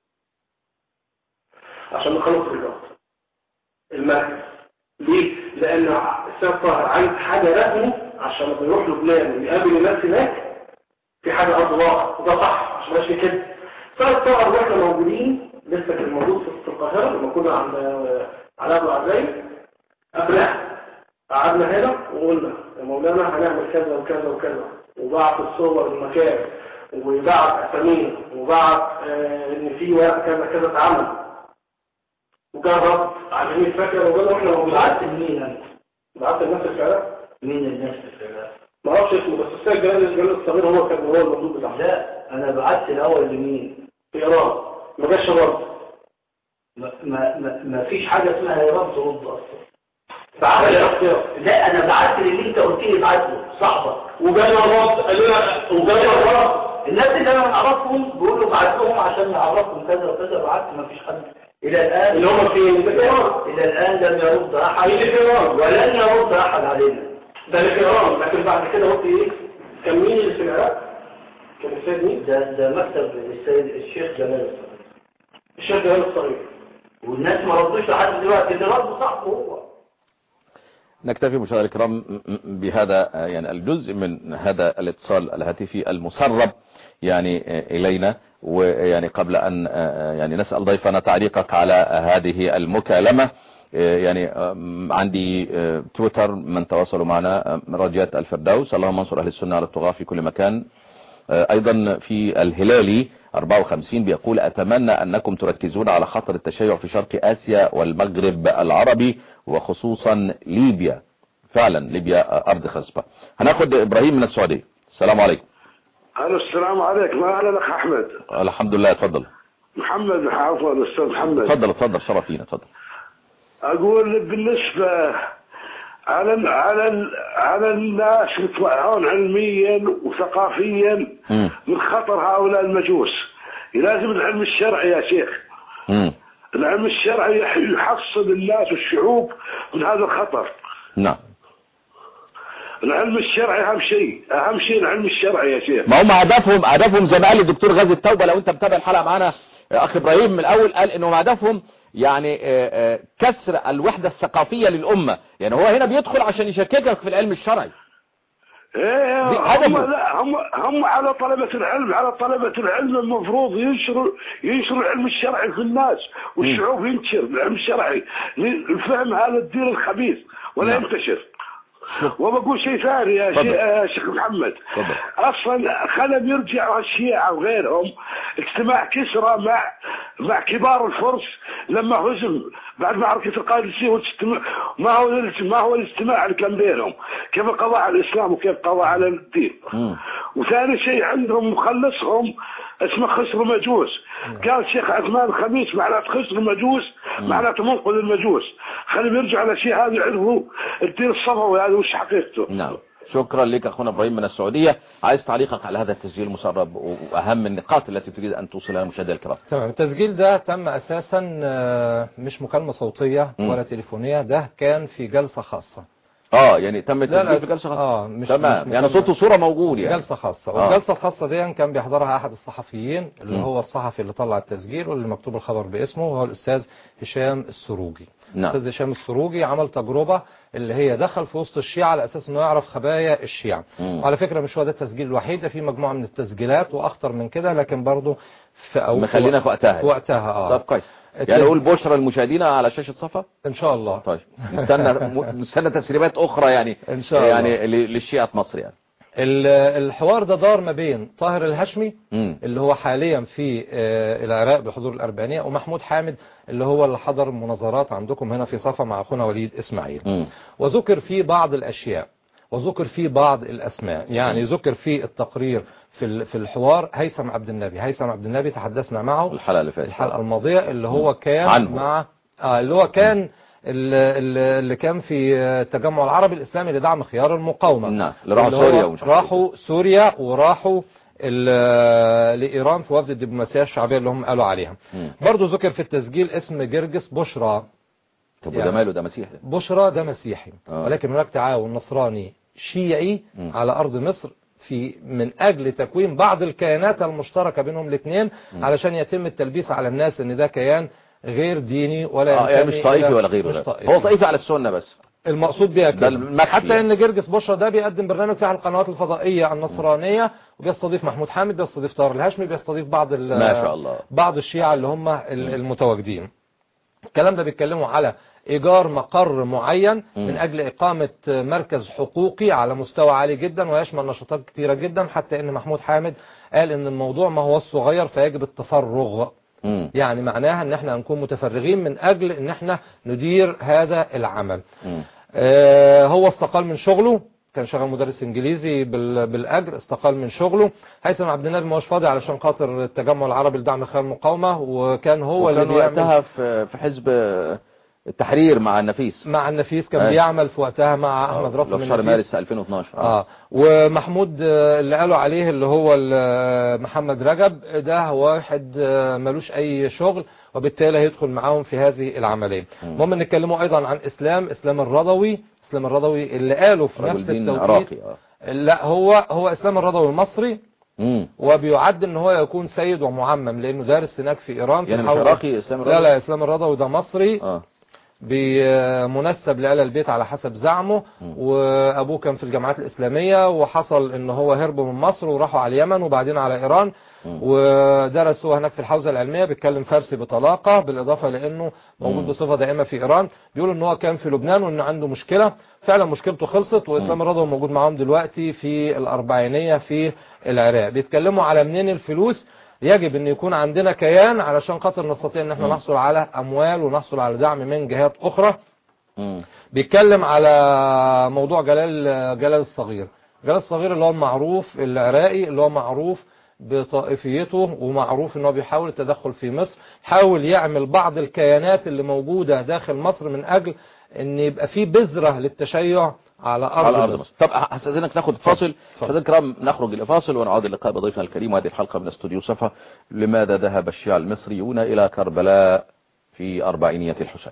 عشان نخلص الإجراءات المركز. ليه؟ لأن السيد طاهر عايز حاجة رسمي عشان لما يروح لبنان ويقابل الناس هناك في حاجة أرض واقع، وده صح عشان ماشي كده. السيد طاهر واحنا موجودين لسه كان موجود في القاهرة لما كنا عند علاء أبو عزيز قبلها قعدنا هنا وقلنا يا مولانا هنعمل كذا وكذا وكذا، وبعت الصور المكان وبعت أسامين وبعت آه إن في وقت كذا كذا اتعمل وجرب عشان يتفكر وقلنا واحنا موجودين. بعت مين أنت؟ بعت الناس الفعلاء. مين الناس الفعلاء؟ ما اعرفش اسمه بس السيد جلال الجلال الصغير هو كان هو الموجود بتاعه. لا أنا بعت الأول لمين؟ في إيران ما جاش رد. ما ما ما, ما فيش حاجة اسمها إيران ترد أصلا. بعت الاختيار. لا أنا بعت اللي أنت قلت لي بعته صاحبك وجانا رد قال لنا وجانا رد. الناس اللي أنا نعرفهم بيقولوا بعت لهم عشان نعرفهم كذا وكذا، بعت ما فيش حد إلى الآن اللي هم فين؟ في إيران. إلى الآن لم يرد أحد اللي في إيران ولن يرد أحد علينا. ده اللي في إيران. لكن بعد كده قلت إيه؟ كان مين اللي في العراق؟ كان السيد مين؟ ده ده مكتب السيد الشيخ جلال الصغير. الشيخ جلال الصغير. والناس ما ردوش لحد دلوقتي، اللي رد صاحبه هو. نكتفي مشاهدينا الكرام بهذا يعني الجزء من هذا الاتصال الهاتفي المسرب يعني إلينا. ويعني قبل أن يعني نسأل ضيفنا تعليقك على هذه المكالمة، يعني عندي تويتر من تواصلوا معنا رجاء الفردوس اللهم انصر أهل السنة على الطغاة في كل مكان. أيضا في الهلالي أربعة وخمسين بيقول أتمنى أنكم تركزون على خطر التشيع في شرق آسيا والمغرب العربي وخصوصا ليبيا. فعلا ليبيا أرض خصبة. هناخد إبراهيم من السعودية. السلام عليكم. الو السلام عليكم. ما أهلا لك أحمد. الحمد لله. اتفضل محمد. عفوا الأستاذ محمد. اتفضل اتفضل شرفينا. اتفضل. أقول بالنسبة على على على الناس يتوعون علميا وثقافيا م. من خطر هؤلاء المجوس، لازم العلم الشرعي يا شيخ. م. العلم الشرعي يحصن الناس والشعوب من هذا الخطر. نعم. العلم الشرعي اهم شيء، اهم شيء العلم الشرعي يا شيخ. ما هم هدفهم هدفهم زي ما قال الدكتور غازي التوبه، لو انت متابع الحلقه معانا اخ ابراهيم من الاول، قال انهم هدفهم يعني كسر الوحده الثقافيه للامه. يعني هو هنا بيدخل عشان يشككك في العلم الشرعي. ايه هم لا هم هم على طلبة العلم على طلبة العلم المفروض ينشروا ينشروا العلم الشرعي في الناس والشعوب ينشر العلم الشرعي لفهم هذا الدين الخبيث ولا ينتشر. وبقول شيء ثاني يا شيخ, شيخ محمد. فضل. اصلا خلهم يرجعوا الشيعة وغيرهم اجتماع كسرى مع مع كبار الفرس لما هزم بعد معركة القادسية والاجتماع. ما هو ما هو الاجتماع اللي كان بينهم، كيف قضى على الاسلام وكيف قضى على الدين. م. وثاني شيء عندهم مخلصهم اسمه خسر مجوس. قال الشيخ عثمان الخميس معناته خسر مجوس معناته منقذ المجوس. خليهم يرجعوا على شيء هذا يعرفوا الدين الصفوي هذا وش حقيقته. نعم. شكرا لك اخونا ابراهيم من السعودية. عايز تعليقك على هذا التسجيل المسرب واهم النقاط التي تريد ان توصلها لمشاهدينا الكرام. تمام. التسجيل ده تم اساسا مش مكالمة صوتية ولا م. تليفونية، ده كان في جلسة خاصة. اه يعني تم التسجيل في جلسة خاصة. اه مش تمام. يعني صوت وصورة موجود يعني. جلسة خاصة. آه. والجلسة الخاصة دي كان بيحضرها احد الصحفيين اللي م. هو الصحفي اللي طلع التسجيل واللي مكتوب الخبر باسمه، وهو الاستاذ هشام السروجي. نعم. الاستاذ هشام السروجي عمل تجربة اللي هي دخل في وسط الشيعة على اساس انه يعرف خبايا الشيعة. وعلى فكرة مش هو ده التسجيل الوحيد، ده في مجموعة من التسجيلات واخطر من كده، لكن برضو في او مخلينا في وقتها. في وقتها اه. طب كويس. يعني نقول بشرى المشاهدين على شاشة صفا ان شاء الله. طيب نستنى نستنى تسريبات اخرى يعني ان شاء الله يعني للشيعة مصر. يعني الحوار ده دار ما بين طاهر الهشمي م. اللي هو حاليا في العراق بحضور الأربعينية، ومحمود حامد اللي هو اللي حضر مناظرات عندكم هنا في صفا مع اخونا وليد اسماعيل. م. وذكر فيه بعض الاشياء وذكر فيه بعض الاسماء. يعني م. ذكر في التقرير في في الحوار هيثم عبد النبي. هيثم عبد النبي تحدثنا معه الحلقة اللي فاتت الحلقة الماضية اللي هو م. كان عنه. مع آه اللي هو كان م. اللي كان في التجمع العربي الإسلامي لدعم خيار المقاومة. نعم. اللي راحوا سوريا ومش راحوا سوريا وراحوا لإيران في وفد الدبلوماسية الشعبية اللي هم قالوا عليها. برضو ذكر في التسجيل اسم جرجس بشرى. طب وده ماله؟ ده مسيحي. بشرى ده مسيحي. آه. ولكن هناك تعاون نصراني شيعي م. على أرض مصر في من أجل تكوين بعض الكيانات المشتركة بينهم الاثنين علشان يتم التلبيس على الناس ان ده كيان غير ديني ولا آه يعني مش طائفي ولا غيره، هو طائفي على السنة بس المقصود بها كده. حتى ان جرجس بشرى ده بيقدم برنامج في القنوات الفضائية النصرانية وبيستضيف محمود حامد، بيستضيف طاهر الهاشمي، بيستضيف بعض ما شاء الله بعض الشيعة اللي هم المتواجدين. الكلام ده بيتكلموا على ايجار مقر معين من اجل اقامة مركز حقوقي على مستوى عالي جدا ويشمل نشاطات كتيرة جدا، حتى ان محمود حامد قال ان الموضوع ما هو الصغير فيجب التفرغ. م. يعني معناها ان احنا هنكون متفرغين من اجل ان احنا ندير هذا العمل. آه هو استقال من شغله، كان شغال مدرس انجليزي بالاجر، استقال من شغله. هيثم عبد النبي ما هوش فاضي علشان خاطر التجمع العربي لدعم خير المقاومة، وكان هو اللي بيعمل وقتها في حزب التحرير مع النفيس مع النفيس كان آه. بيعمل في وقتها مع احمد راسم في شهر مارس ألفين واثناشر. اه, آه. ومحمود اللي قالوا عليه اللي هو محمد رجب ده واحد ملوش اي شغل، وبالتالي هيدخل معاهم في هذه العملية. المهم نتكلموا ايضا عن اسلام اسلام الرضوي. اسلام الرضوي اللي قالوا في نفس التوقيت آه. لا هو هو اسلام الرضوي المصري، مم. وبيعد ان هو يكون سيد ومعمم لانه دارس هناك في ايران. يعني مش عراقي اسلام الرضوي؟ لا لا اسلام الرضوي ده مصري آه. بمنسب لآل البيت على حسب زعمه، وابوه كان في الجامعات الاسلامية، وحصل ان هو هربوا من مصر وراحوا على اليمن وبعدين على ايران، ودرسوا هناك في الحوزة العلمية، بيتكلم فارسي بطلاقة، بالاضافة لانه موجود بصفة دائمة في ايران. بيقولوا ان هو كان في لبنان وان عنده مشكلة، فعلا مشكلته خلصت، واسلام الرضوي موجود معاهم دلوقتي في الاربعينية في العراق. بيتكلموا على منين الفلوس، يجب ان يكون عندنا كيان علشان خاطر نستطيع ان احنا نحصل على اموال ونحصل على دعم من جهات اخرى. م. بيتكلم على موضوع جلال جلال الصغير. جلال الصغير اللي هو المعروف العراقي اللي هو معروف بطائفيته، ومعروف ان هو بيحاول التدخل في مصر، حاول يعمل بعض الكيانات اللي موجودة داخل مصر من اجل ان يبقى في بذرة للتشيع على أرض, على أرض مصر. طب هستأذنك ناخد فاصل، مشاهدينا الكرام نخرج إلى فاصل ونعود اللقاء بضيفنا الكريم، وهذه الحلقة من استوديو صفا. لماذا ذهب الشيعة المصريون إلى كربلاء في أربعينية الحسين؟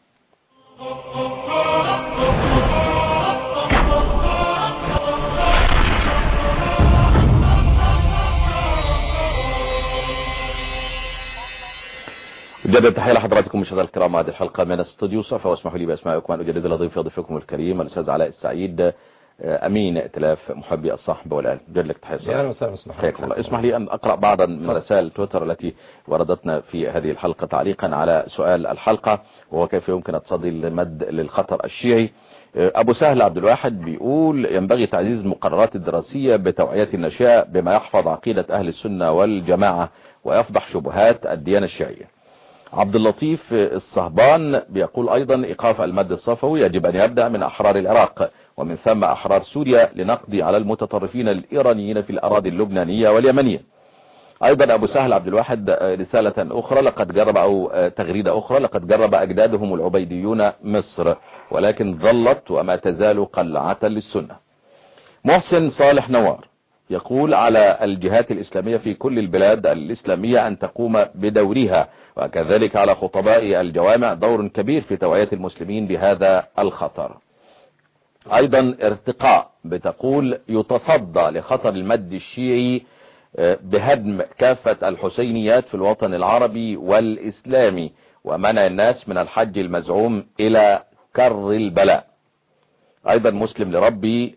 جدد تحية لحضراتكم مشاهدينا الكرام، هذه الحلقة من استوديو صفا، واسمحوا لي بأسمائكم أن أجدد لضيف ضيفكم الكريم الأستاذ علاء السعيد، أمين ائتلاف محبي الصحب والآل. جد لك تحية. أهلا وسهلا. الله. اسمح لي أن أقرأ بعضا من رسائل تويتر التي وردتنا في هذه الحلقة تعليقا على سؤال الحلقة، وهو كيف يمكن التصدي للمد للخطر الشيعي. أبو سهل عبد الواحد بيقول ينبغي تعزيز المقررات الدراسية بتوعية النشاء بما يحفظ عقيدة أهل السنة والجماعة ويفضح شبهات الديانة الشيعية. عبد اللطيف الصهبان بيقول أيضا إيقاف المد الصفوي يجب أن يبدأ من أحرار العراق ومن ثم أحرار سوريا لنقضي على المتطرفين الإيرانيين في الأراضي اللبنانية واليمنية. أيضا أبو سهل عبد الواحد رسالة أخرى لقد جرب أو تغريدة أخرى لقد جرب أجدادهم العبيديون مصر ولكن ظلت وما تزال قلعة للسنة. محسن صالح نوار يقول على الجهات الإسلامية في كل البلاد الإسلامية أن تقوم بدورها، وكذلك على خطباء الجوامع دور كبير في توعية المسلمين بهذا الخطر. أيضا ارتقاء بتقول يتصدى لخطر المد الشيعي بهدم كافة الحسينيات في الوطن العربي والإسلامي ومنع الناس من الحج المزعوم إلى كر البلاء. أيضا مسلم لربي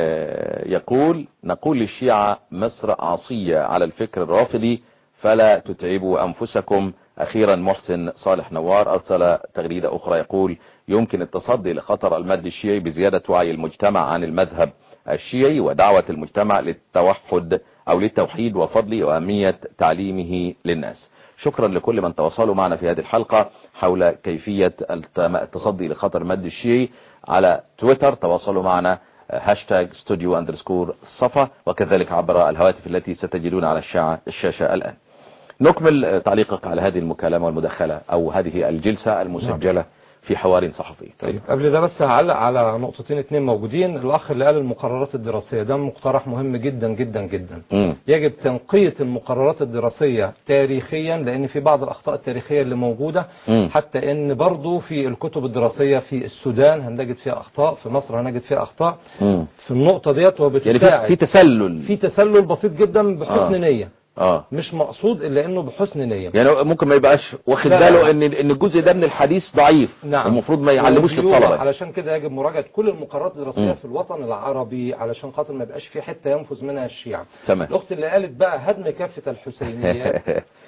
يقول نقول للشيعة مصر عصية على الفكر الرافضي فلا تتعبوا أنفسكم. أخيرا محسن صالح نوار أرسل تغريدة أخرى يقول يمكن التصدي لخطر المد الشيعي بزيادة وعي المجتمع عن المذهب الشيعي ودعوة المجتمع للتوحد أو للتوحيد وفضل وأهمية تعليمه للناس. شكرا لكل من تواصلوا معنا في هذه الحلقة حول كيفية التصدي لخطر المد الشيعي. على تويتر تواصلوا معنا هاشتاج استوديو اندرسكور صفا، وكذلك عبر الهواتف التي ستجدون على الشاشة الآن. نكمل تعليقك على هذه المكالمة والمداخلة أو هذه الجلسة المسجلة في حوار صحفي. طيب قبل ده بس هعلق على نقطتين اتنين موجودين. الأخ اللي قال المقررات الدراسية ده مقترح مهم جدا جدا جدا. م. يجب تنقية المقررات الدراسية تاريخيا، لأن في بعض الأخطاء التاريخية اللي موجودة، م. حتى إن برضو في الكتب الدراسية في السودان هنجد فيها أخطاء، في مصر هنجد فيها أخطاء م. في النقطة ديت، وبتساعد يعني في تسلل في تسلل بسيط جدا بحسن آه. نية. اه مش مقصود الا انه بحسن نية. يعني ممكن ما يبقاش واخد باله ان ان الجزء ده من الحديث ضعيف. نعم. المفروض ما يعلموش للطلبه. علشان كده يجب مراجعه كل المقررات الدراسيه م. في الوطن العربي علشان خاطر ما يبقاش في حته ينفذ منها الشيعة. تمام. الاخت اللي قالت بقى هدم كافه الحسينيات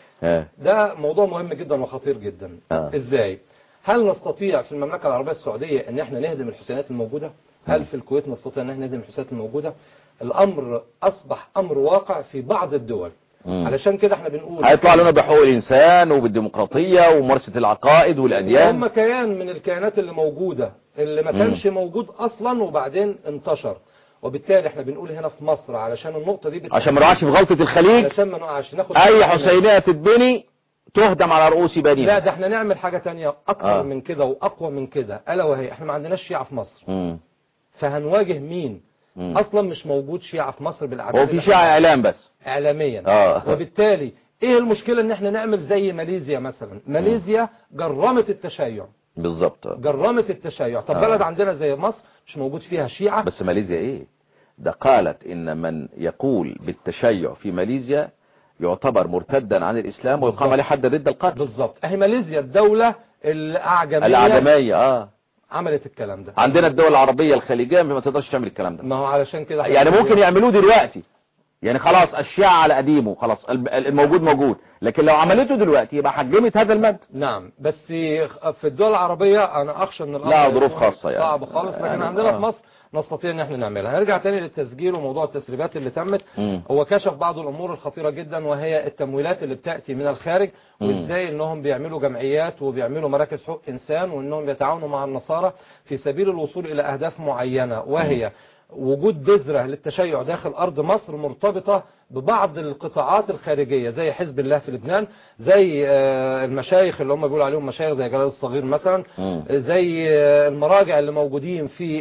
ده موضوع مهم جدا وخطير جدا. آه. ازاي؟ هل نستطيع في المملكه العربيه السعوديه ان احنا نهدم الحسينيات الموجوده؟ هل في الكويت نستطيع ان احنا نهدم الحسينيات الموجوده؟ الامر اصبح امر واقع في بعض الدول. مم. علشان كده احنا بنقول هيطلع لنا بحقوق الانسان وبالديمقراطيه وممارسه العقائد والاديان. هم كيان من الكيانات اللي موجوده اللي ما كانش موجود اصلا وبعدين انتشر، وبالتالي احنا بنقول هنا في مصر علشان النقطه دي عشان ما نقعش في غلطه الخليج، علشان ما نقعش ناخد اي حسينيه تتبني تهدم على رؤوس بنيها. لا ده احنا نعمل حاجه تانية اكتر آه. من كده واقوى من كده، الا وهي احنا ما عندناش شيعة في مصر. مم. فهنواجه مين؟ مم. اصلا مش موجود شيعة في مصر بالاعداد. هو في شيعة اعلام بس اعلاميا. آه. وبالتالي ايه المشكلة ان احنا نعمل زي ماليزيا مثلا؟ ماليزيا جرمت التشيع. بالظبط. جرمت التشيع. طب آه. بلد عندنا زي مصر مش موجود فيها شيعة. بس ماليزيا ايه ده؟ قالت ان من يقول بالتشيع في ماليزيا يعتبر مرتدا عن الاسلام ويقام عليه حد ضد القتل. بالظبط. اهي ماليزيا الدولة الاعجمية الاعجمية اه عملت الكلام ده. عندنا الدول العربية الخليجية ما تقدرش تعمل الكلام ده. ما هو علشان كده يعني ممكن يعملوه دلوقتي، يعني خلاص الشيعة على قديمه، خلاص الموجود موجود، لكن لو عملته دلوقتي يبقى حجمت هذا المد. نعم بس في الدول العربية انا اخشى ان الامر لا ظروف خاصة يعني صعب خالص، لكن يعني عندنا آه. في مصر نستطيع ان احنا نعملها. هنرجع تاني للتسجيل وموضوع التسريبات اللي تمت. م. هو كشف بعض الامور الخطيرة جدا، وهي التمويلات اللي بتأتي من الخارج، وازاي انهم بيعملوا جمعيات وبيعملوا مراكز حقوق انسان، وانهم يتعاونوا مع النصارى في سبيل الوصول الى اهداف معينة، وهي م. وجود بذرة للتشيع داخل أرض مصر مرتبطة ببعض القطاعات الخارجية زي حزب الله في لبنان، زي المشايخ اللي هم بيقولوا عليهم مشايخ زي جلال الصغير مثلا، زي المراجع اللي موجودين في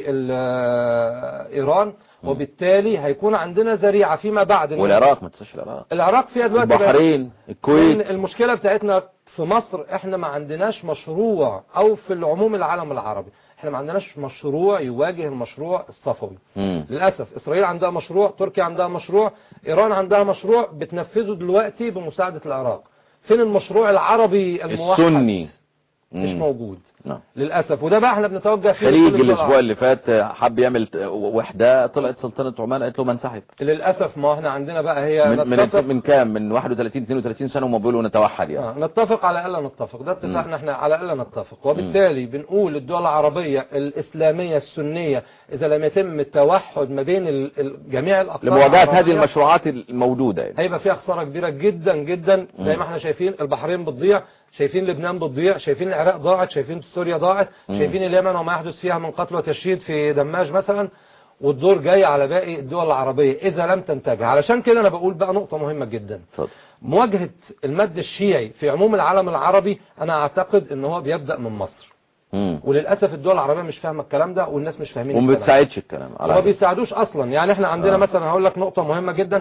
إيران. وبالتالي هيكون عندنا ذريعة فيما بعد. والعراق ما تنساش العراق. العراق فيها دلوقتي البحرين، الكويت. المشكلة بتاعتنا في مصر احنا ما عندناش مشروع، او في العموم العالم العربي احنا ما عندناش مشروع يواجه المشروع الصفوي. مم. للأسف إسرائيل عندها مشروع، تركيا عندها مشروع، إيران عندها مشروع بتنفذه دلوقتي بمساعدة العراق. فين المشروع العربي الموحد؟ السني مش مم. موجود. نعم. للأسف. وده بقى احنا بنتوجه فيه. خليج الاسبوع اللي فات حب يعمل وحدة، طلعت سلطنة عمان قالت له ما انسحب. للأسف. ما احنا عندنا بقى هي من, من, من كام من واحد وثلاثين اثنين وثلاثين سنة وما بيقولوا نتوحد يعني. آه. نتفق على الا نتفق، ده اتفقنا احنا على الا نتفق. وبالتالي م. بنقول الدول العربية الإسلامية السنية إذا لم يتم التوحد ما بين جميع الأقطار لمواجهة هذه المشروعات الموجودة يعني. هيبقى فيها خسارة كبيرة جدا جدا. زي ما احنا شايفين البحرين بتضيع، شايفين لبنان بتضيع، شايفين العراق ضاعت، شايفين سوريا ضاعت، شايفين اليمن وما يحدث فيها من قتل وتشييد في دماج مثلا، والدور جاي على باقي الدول العربية إذا لم تنتبه. علشان كده أنا بقول بقى نقطة مهمة جدا. فضل. مواجهة المد الشيعي في عموم العالم العربي أنا أعتقد إن هو بيبدأ من مصر. مم. وللأسف الدول العربية مش فاهمة الكلام ده، والناس مش فاهمين وما بتساعدش الكلام. وما بيساعدوش أصلا. يعني احنا عندنا آه. مثلا هقول لك نقطة مهمة جدا،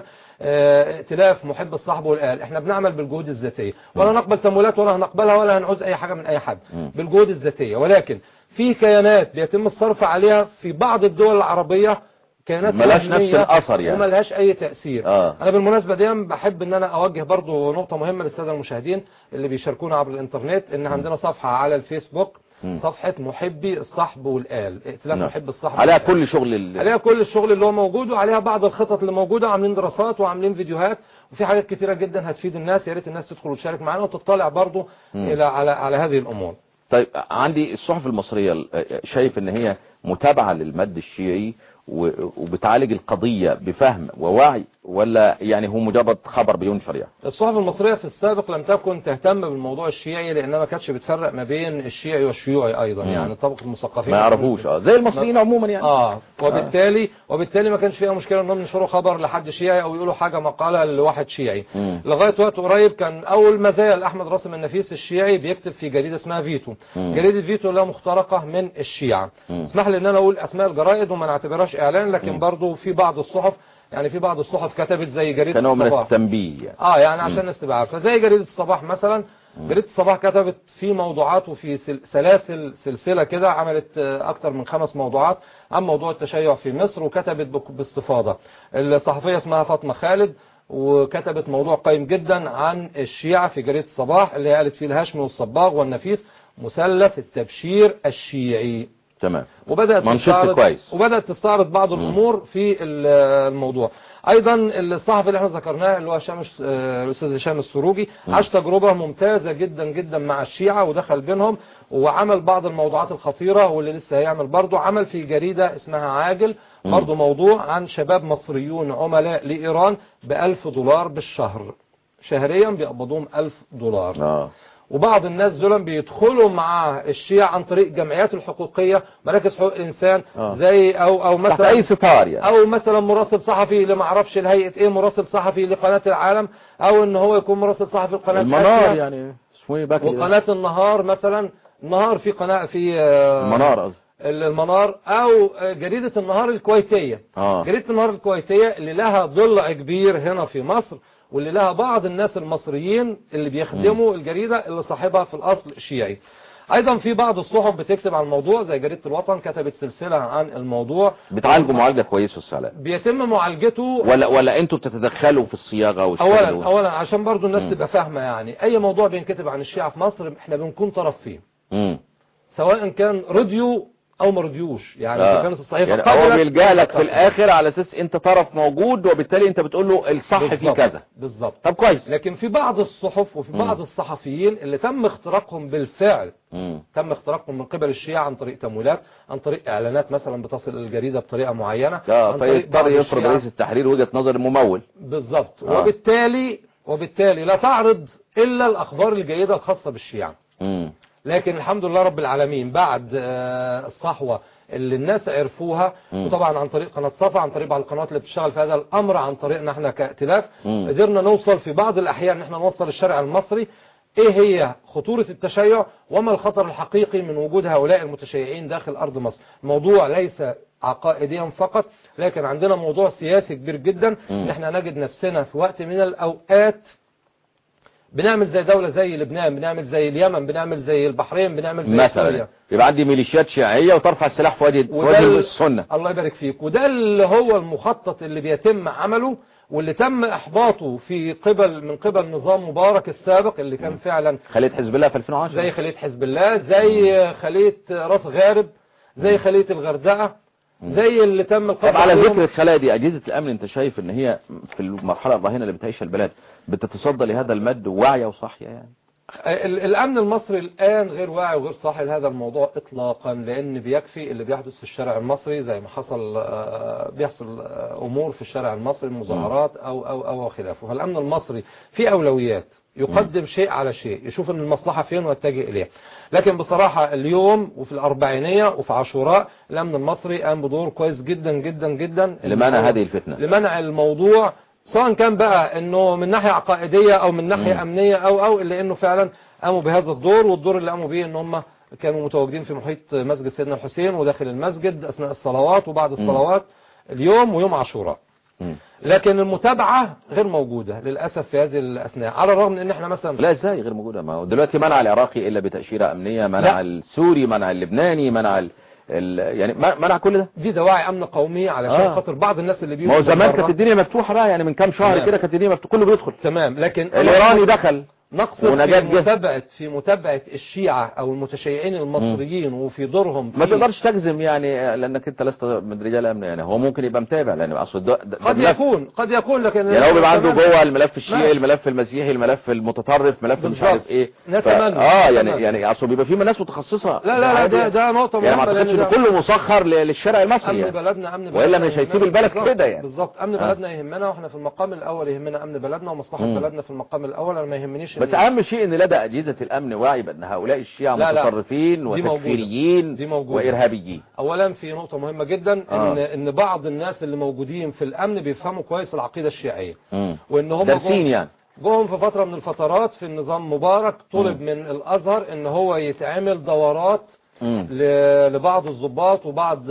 اه ائتلاف محب الصحب والآل. احنا بنعمل بالجهود الذاتية، ولا نقبل تمويلات ولا هنقبلها ولا هنعوز أي حاجة من أي حد. مم. بالجهود الذاتية. ولكن في كيانات بيتم الصرف عليها في بعض الدول العربية، كيانات ملهاش نفس الأثر يعني، وما لهاش أي تأثير. آه. أنا بالمناسبة دي بحب إن أنا أوجه برضو نقطة مهمة للسادة المشاهدين اللي بيشاركونا عبر الإنترنت، إن عندنا صفحة على الفيسبوك، صفحة محبي الصحب والآل، ائتلاف محب الصحب عليها والآل. كل شغل اللي... عليها كل الشغل اللي هو موجود، وعليها بعض الخطط اللي موجودة، عاملين دراسات وعاملين فيديوهات، وفي حاجات كتيرة جدا هتفيد الناس. يا ريت الناس تدخل وتشارك معنا وتطلع برضو إلى على على هذه الأمور. طيب عندي الصحف المصرية شايف ان هي متابعة للمد الشيعي وبتعالج القضية بفهم ووعي، ولا يعني هو مجرد خبر بينشر يعني؟ الصحف المصرية في السابق لم تكن تهتم بالموضوع الشيعي، لأنها ما كانتش بتفرق ما بين الشيعي والشيوعي أيضا. مم. يعني طبقة المثقفين ما يعرفوش اه زي المصريين عموما يعني. اه وبالتالي آه. وبالتالي ما كانش فيها مشكلة انهم ينشروا خبر لحد شيعي او يقولوا حاجة مقالة لواحد شيعي. مم. لغاية وقت قريب كان اول ما زال احمد راسم النفيس الشيعي بيكتب في جريدة اسمها فيتو. مم. جريدة فيتو لها مخترقة من الشيعة. مم. اسمح لي ان انا اقول اسماء الجرائد وما نعتبرهاش اعلان، لكن مم. برضو في بعض الصحف، يعني في بعض الصحف كتبت زي جريدة كانوا الصباح، من التنبيه يعني. اه يعني عشان الناس تبقى عارفه، زي جريدة الصباح مثلا. مم. جريدة الصباح كتبت في موضوعات وفي سلاسل سلسلة كده، عملت اكتر من خمس موضوعات عن موضوع التشيع في مصر، وكتبت باستفاضة. الصحفية اسمها فاطمة خالد وكتبت موضوع قيم جدا عن الشيعة في جريدة الصباح اللي قالت فيه الهاشمي والصباغ والنفيس مثلث التبشير الشيعي. تمام. وبدأت تستعرض كويس. وبدأت تستعرض بعض الأمور في الموضوع. ايضا الصحفي اللي احنا ذكرناه اللي هو شامس الاستاذ هشام السروجي عاش تجربة ممتازة جدا جدا مع الشيعة ودخل بينهم وعمل بعض الموضوعات الخطيرة، واللي لسه هيعمل برضه عمل في جريدة اسمها عاجل برضه موضوع عن شباب مصريون عملاء لإيران بألف دولار بالشهر، شهريا بيقبضوهم ألف دولار. آه. وبعض الناس دول بيدخلوا مع الشيعة عن طريق جمعيات الحقوقية، مراكز حقوق الإنسان آه. زي أو أو مثلا أي ستار يعني. أو مثلا مراسل صحفي اللي ما اعرفش الهيئة إيه، مراسل صحفي لقناة العالم، أو إن هو يكون مراسل صحفي لقناة المنار يعني وقناة النهار مثلا، النهار في قناة في المنار قصدي المنار، أو جريدة النهار الكويتية. آه. جريدة النهار الكويتية اللي لها ضلع كبير هنا في مصر، واللي لها بعض الناس المصريين اللي بيخدموا م. الجريدة اللي صاحبها في الأصل شيعي. أيضا في بعض الصحف بتكتب عن الموضوع زي جريدة الوطن كتبت سلسلة عن الموضوع. بتعالجوا معالجة كويسة السلام؟ بيتم معالجته ولا ولا انتوا بتتدخلوا في الصياغة والشغل؟ أولا أولا عشان برضو الناس تبقى فاهمة، يعني أي موضوع بينكتب عن الشيعة في مصر احنا بنكون طرف فيه م. سواء كان راديو او ما رضيوش، يعني اذا آه. كانت الصحيفه يعني هو بيلجأ لك في الاخر على اساس انت طرف موجود، وبالتالي انت بتقول له الصح في كذا. بالظبط. طب كويس. لكن في بعض الصحف وفي بعض م. الصحفيين اللي تم اختراقهم بالفعل م. تم اختراقهم من قبل الشيعة عن طريق تمويلات، عن طريق اعلانات مثلا بتصل الجريده بطريقه معينه، اه فيضطر يفرض رئيس التحرير وجهه نظر الممول. بالظبط. آه. وبالتالي وبالتالي لا تعرض الا الاخبار الجيده الخاصه بالشيعة. م. لكن الحمد لله رب العالمين بعد الصحوة اللي الناس عرفوها، م. وطبعا عن طريق قناة صفا، عن طريق بعض القنوات اللي بتشتغل في هذا الامر، عن طريقنا احنا كائتلاف، م. قدرنا نوصل في بعض الاحيان ان احنا نوصل الشارع المصري ايه هي خطورة التشيع وما الخطر الحقيقي من وجود هؤلاء المتشيعين داخل ارض مصر. الموضوع ليس عقائديا فقط، لكن عندنا موضوع سياسي كبير جدا، ان احنا نجد نفسنا في وقت من الاوقات بنعمل زي دولة زي لبنان، بنعمل زي اليمن، بنعمل زي البحرين، بنعمل زي سوريا، يبقى عندي ميليشيات شيعية وترفع السلاح في وادي وادي السنة. الله يبارك فيك. وده اللي هو المخطط اللي بيتم عمله، واللي تم احباطه في قبل من قبل نظام مبارك السابق اللي كان فعلا خلية حزب الله في ألفين وعشرة، زي خلية حزب الله، زي خلية راس غارب، زي خلية الغردقة، زي اللي تم القبض. طب على ذكر الخلايا دي، أجهزة الأمن أنت شايف إن هي في المرحلة الراهنة اللي بتعيشها البلاد بتتصدى لهذا المد واعية وصاحية؟ يعني الأمن المصري الآن غير واعي وغير صاحي لهذا الموضوع إطلاقا، لأن بيكفي اللي بيحدث في الشارع المصري زي ما حصل بيحصل أمور في الشارع المصري، مظاهرات أو أو أو خلافه. فالأمن المصري في أولويات، يقدم شيء على شيء، يشوف ان المصلحة فين ويتجه اليه. لكن بصراحة اليوم وفي الأربعينية وفي عاشوراء الأمن المصري قام بدور كويس جدا جدا جدا لمنع هذه الفتنة، لمنع الموضوع، سواء كان بقى انه من ناحية عقائدية او من ناحية م. امنية او او الا انه فعلا قاموا بهذا الدور. والدور اللي قاموا به ان هم كانوا متواجدين في محيط مسجد سيدنا الحسين وداخل المسجد اثناء الصلوات وبعد الصلوات م. اليوم ويوم عاشوراء. لكن المتابعة غير موجودة للأسف في هذه الأثناء، على الرغم ان احنا مثلا لا ازاي غير موجودة؟ ما هو دلوقتي منع العراقي الا بتأشيرة امنية، منع لا. السوري، منع اللبناني، منع ال... ال... يعني منع كل ده. دي دواعي امن قومي علشان آه. خاطر بعض الناس اللي بيجوا. ما هو زمان كانت الدنيا مفتوحة بقى، يعني من كام شهر كده كانت الدنيا مفتوحة كله بيدخل. تمام. لكن الايراني دخل. نقصد في متابعة في متابعة الشيعة او المتشيعين المصريين م. وفي دورهم ما تقدرش تجزم يعني، لانك انت لست من رجال امن، يعني هو ممكن يبقى متابع، لان اقصد ده ده قد يكون قد يكون لكن يعني هو بيبقى عنده جوه الملف الشيعي، الملف المسيحي، الملف المتطرف، ملف مش عارف ايه. نتمنى اه يعني يعني اقصد بيبقى في ناس متخصصه. لا لا لا ده ده نقطه مهمه، يعني ما اعتقدش كله مسخر للشارع المصري. امن يعني. بلدنا امن بلدنا والا مش هيسيب البلد كده يعني. بالظبط. امن آه. بلدنا يهمنا، واحنا في المقام الاول يهمنا امن بلدنا ومصلحه م. بلدنا في المقام الاول. انا ما يهمنيش بس اهم شيء ان لدى اجهزه الامن وعي بان هؤلاء الشيعة لا متطرفين وتكفيريين وارهابيين. اولا في نقطة مهمة جدا آه. ان ان بعض الناس اللي موجودين في الامن بيفهموا كويس العقيدة الشيعية، م. وان هم دارسين يعني. جوهم في فترة من الفترات في النظام مبارك طلب م. من الازهر ان هو يتعمل دورات م. لبعض الضباط وبعض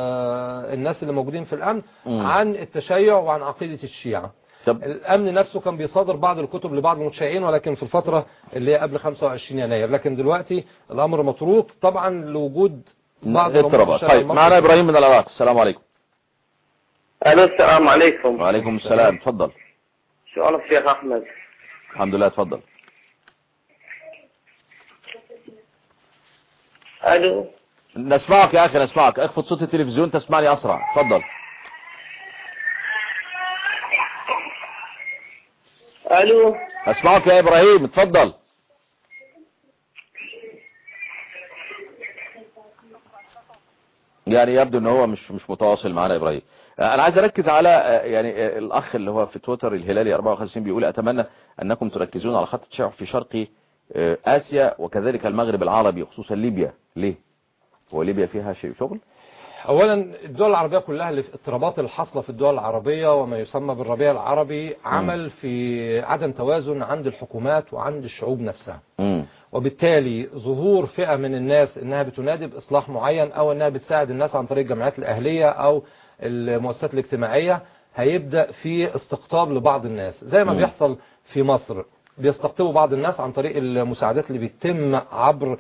الناس اللي موجودين في الامن م. عن التشيع وعن عقيدة الشيعة. طب. الامن نفسه كان بيصادر بعض الكتب لبعض المتشيعين، ولكن في الفترة اللي هي قبل خمسة وعشرين يناير. لكن دلوقتي الامر متروك طبعا لوجود بعض الاضطرابات. طيب معنا ابراهيم من العراق. السلام عليكم. الو السلام عليكم. وعليكم السلام. اتفضل. سؤال الشيخ أحمد. الحمد لله، اتفضل. ألو. نسمعك يا أخي، نسمعك. اخفض صوت التلفزيون تسمعني أسرع. اتفضل. ألو. أسمعك يا إبراهيم، اتفضل. يعني يبدو ان هو مش مش متواصل معنا إبراهيم. انا عايز اركز على يعني الاخ اللي هو في تويتر الهلالي أربعة وخمسين بيقول اتمنى انكم تركزون على خط التشيع في شرق اسيا وكذلك المغرب العربي خصوصا ليبيا. ليه؟ هو ليبيا فيها شيء شغل؟ اولا الدول العربية كلها الاضطرابات الحاصلة في الدول العربية وما يسمى بالربيع العربي عمل في عدم توازن عند الحكومات وعند الشعوب نفسها. م. وبالتالي ظهور فئة من الناس انها بتنادي باصلاح معين او انها بتساعد الناس عن طريق الجمعيات الاهلية او المؤسسات الاجتماعية هيبدأ في استقطاب لبعض الناس زي ما م. بيحصل في مصر. بيستقطبوا بعض الناس عن طريق المساعدات اللي بيتم عبر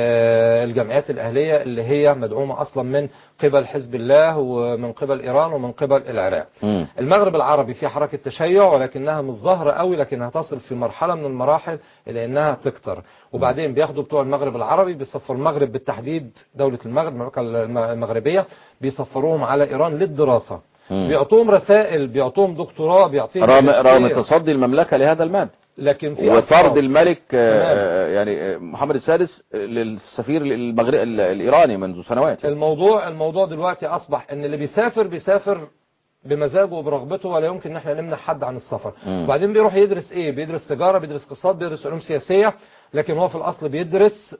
الجمعيات الأهلية اللي هي مدعومة أصلا من قبل حزب الله ومن قبل إيران ومن قبل العراق. م. المغرب العربي في حركة تشيع ولكنها مش ظاهرة قوي، لكنها تصل في مرحلة من المراحل إلى أنها تكتر. وبعدين بياخدوا بتوع المغرب العربي بيصفروا المغرب بالتحديد، دولة المغرب المملكة المغربية بيصفروهم على إيران للدراسة. م. بيعطوهم رسائل، بيعطوهم دكتوراه، بيعطيهم رغم رغم تصدي المملكة لهذا المال، لكن في وطرد الملك آه يعني محمد السادس للسفير المغرب الإيراني منذ سنوات. الموضوع الموضوع دلوقتي أصبح ان اللي بيسافر بيسافر بمزاجه وبرغبته ولا يمكن ان احنا نمنع حد عن السفر. م. وبعدين بيروح يدرس ايه؟ بيدرس تجارة، بيدرس اقتصاد، بيدرس علوم سياسية، لكن هو في الأصل بيدرس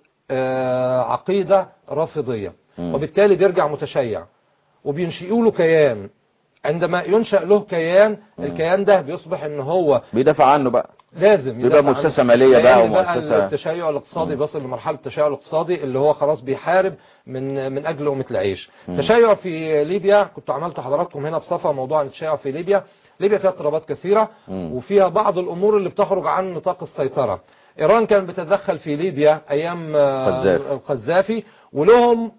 آه عقيدة رافضية. م. وبالتالي بيرجع متشيع وبينشئوا له كيان. عندما ينشأ له كيان، الكيان ده بيصبح ان هو بيدافع عنه بقى، لازم يبقى مؤسسة مالية بقى ومؤسسة. التشيع الاقتصادي بيصل لمرحلة التشيع الاقتصادي اللي هو خلاص بيحارب من من اجل أمة العيش. م. تشيع في ليبيا كنت عملت حضراتكم هنا بصفة موضوع التشيع في ليبيا. ليبيا فيها اضطرابات كثيرة م. وفيها بعض الامور اللي بتخرج عن نطاق السيطرة. ايران كانت بتتدخل في ليبيا ايام القذافي ولهم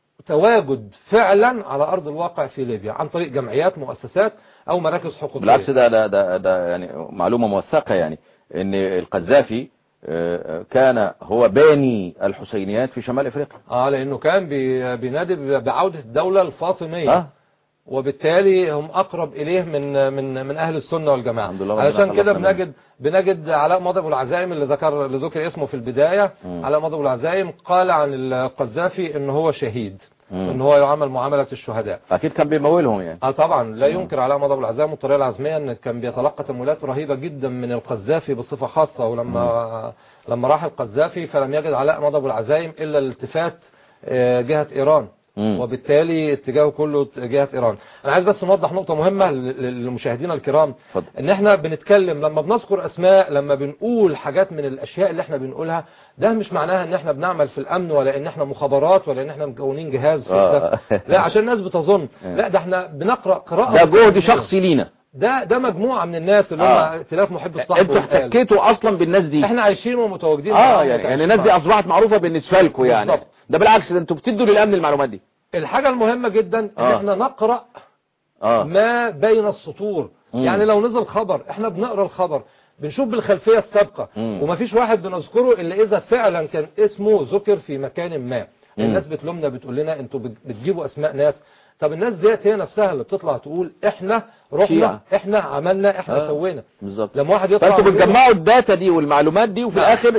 تواجد فعلا على أرض الواقع في ليبيا عن طريق جمعيات، مؤسسات أو مراكز حقوقية. بالعكس ده ده ده, ده يعني معلومة موثقة، يعني ان القذافي كان هو باني الحسينيات في شمال افريقيا. اه لانه كان بينادي بعودة الدولة الفاطمية. آه. وبالتالي هم اقرب اليه من من من اهل السنة والجماعة. علشان كده بنجد بنجد علاء ماضي ابو العزايم اللي ذكر اللي ذكر اسمه في البداية. م. علاء ماضي ابو العزايم قال عن القذافي ان هو شهيد، ان هو يعامل معاملة الشهداء. اكيد كان بيمولهم يعني. اه طبعا لا ينكر علاء ماضي ابو العزايم والطريقة العزمية ان كان بيتلقى تمويلات رهيبة جدا من القذافي بصفة خاصة. ولما م. لما راح القذافي فلم يجد علاء ماضي ابو العزايم الا الالتفات جهة ايران. مم. وبالتالي اتجاهه كله جهة ايران. انا عايز بس نوضح نقطة مهمة للمشاهدين الكرام. فضل. ان احنا بنتكلم لما بنذكر اسماء، لما بنقول حاجات من الاشياء اللي احنا بنقولها، ده مش معناها ان احنا بنعمل في الامن ولا ان احنا مخابرات ولا ان احنا مكونين جهاز في آه. لا عشان الناس بتظن. لا ده احنا بنقرأ قراءة، ده جهد شخصي لينا، ده ده مجموعة من الناس اللي هم آه. ائتلاف محب الصحة. انتوا احتكيتوا اصلا بالناس دي، احنا عايشين ومتواجدين. اه يعني, يعني الناس دي اصبحت معروفة بالنسبة لكم يعني. بالضبط. ده بالعكس، ده انتوا بتدوا للامن المعلومات دي. الحاجة المهمة جدا ان آه. احنا نقرأ آه. ما بين السطور. مم. يعني لو نزل خبر احنا بنقرأ الخبر، بنشوف بالخلفية السابقة. مم. ومفيش واحد بنذكره الا اذا فعلا كان اسمه ذكر في مكان ما. مم. الناس بتلومنا بتقول لنا انتوا بتجيبوا اسماء ناس. طب الناس ديت هي نفسها اللي بتطلع تقول احنا رحنا شيعة. احنا عملنا احنا آه. سوينا. بالظبط. لما واحد يطلع فانتوا بتجمعوا الداتا دي والمعلومات دي وفي الاخر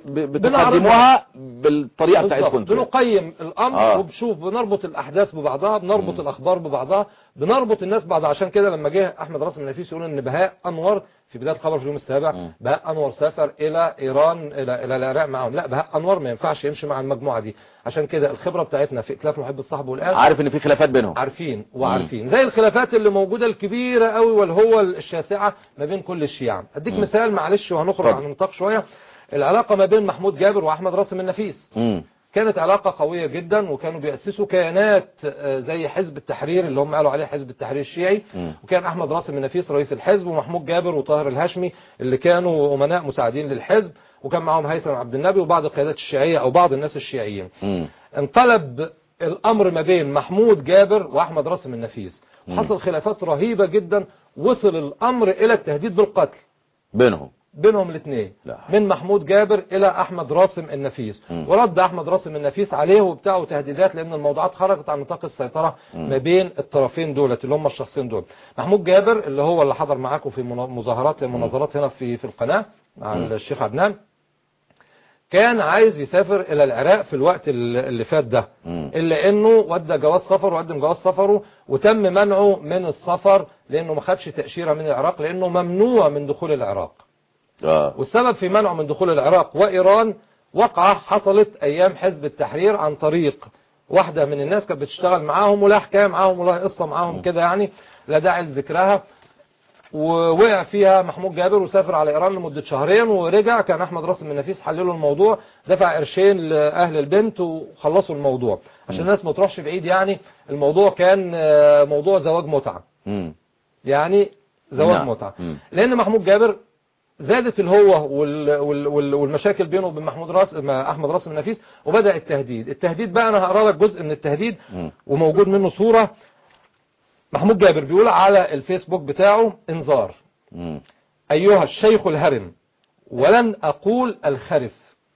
بتقدموها بالطريقه بتاعتكم. بنقيم الامر آه. وبشوف بنربط الاحداث ببعضها، بنربط م. الاخبار ببعضها، بنربط الناس بعض. عشان كده لما جه احمد راسم النفيس يقول ان بهاء انور في بدايه الخبر في اليوم السابع م. بهاء انور سافر الى ايران الى الى العراق معهم، لا بهاء انور ما ينفعش يمشي مع المجموعه دي. عشان كده الخبره بتاعتنا في ائتلاف محب الصحب والان عارف ان في خلافات بينهم، عارفين وعارفين م. زي الخلافات اللي موجوده الكبيره قوي والهوة الشاسعه ما بين كل الشيعة. اديك م. مثال معلش وهنخرج عن النطاق شويه. العلاقه ما بين محمود جابر واحمد راسم النفيس م. كانت علاقة قوية جدا، وكانوا بيأسسوا كيانات زي حزب التحرير اللي هم قالوا عليه حزب التحرير الشيعي. م. وكان أحمد راسم النفيس رئيس الحزب، ومحمود جابر وطاهر الهاشمي اللي كانوا أمناء مساعدين للحزب، وكان معهم هيثم عبد النبي وبعض القيادات الشيعية أو بعض الناس الشيعيين. م. انقلب الأمر ما بين محمود جابر وأحمد راسم النفيس، حصل خلافات رهيبة جدا، وصل الامر الى التهديد بالقتل بينهم بينهم الاثنين، من محمود جابر الى احمد راسم النفيس. م. ورد احمد راسم النفيس عليه وبتاعه تهديدات، لان الموضوعات خرجت عن نطاق السيطرة م. ما بين الطرفين دولت اللي هم الشخصين دول. محمود جابر اللي هو اللي حضر معاكم في مظاهرات المناظرات هنا في في القناة مع م. الشيخ عدنان، كان عايز يسافر الى العراق في الوقت اللي فات ده، م. الا انه ودى جواز سفر وقدم جواز سفره وتم منعه من السفر لانه ما خدش تأشيرة من العراق، لانه ممنوع من دخول العراق. آه. والسبب في منعه من دخول العراق وإيران وقعة حصلت أيام حزب التحرير عن طريق واحدة من الناس كانت بتشتغل معاهم، ولا حكاية معاهم ولا قصة معاهم كده يعني لا داعي لذكرها، ووقع فيها محمود جابر وسافر على إيران لمدة شهرين ورجع. كان أحمد راسم النفيس حللوا الموضوع، دفع قرشين لأهل البنت وخلصوا الموضوع. عشان الناس ما تروحش بعيد، يعني الموضوع كان موضوع زواج متعة، يعني زواج نعم. متعة، لأن محمود جابر زادت الهوة والمشاكل بينه وبين محمود راس احمد راسم النفيس، وبدأ التهديد. التهديد بقى انا هقرا لك جزء من التهديد وموجود منه صورة. محمود جابر بيقول على الفيسبوك بتاعه: انذار ايها الشيخ الهرم، ولن اقول الخرف،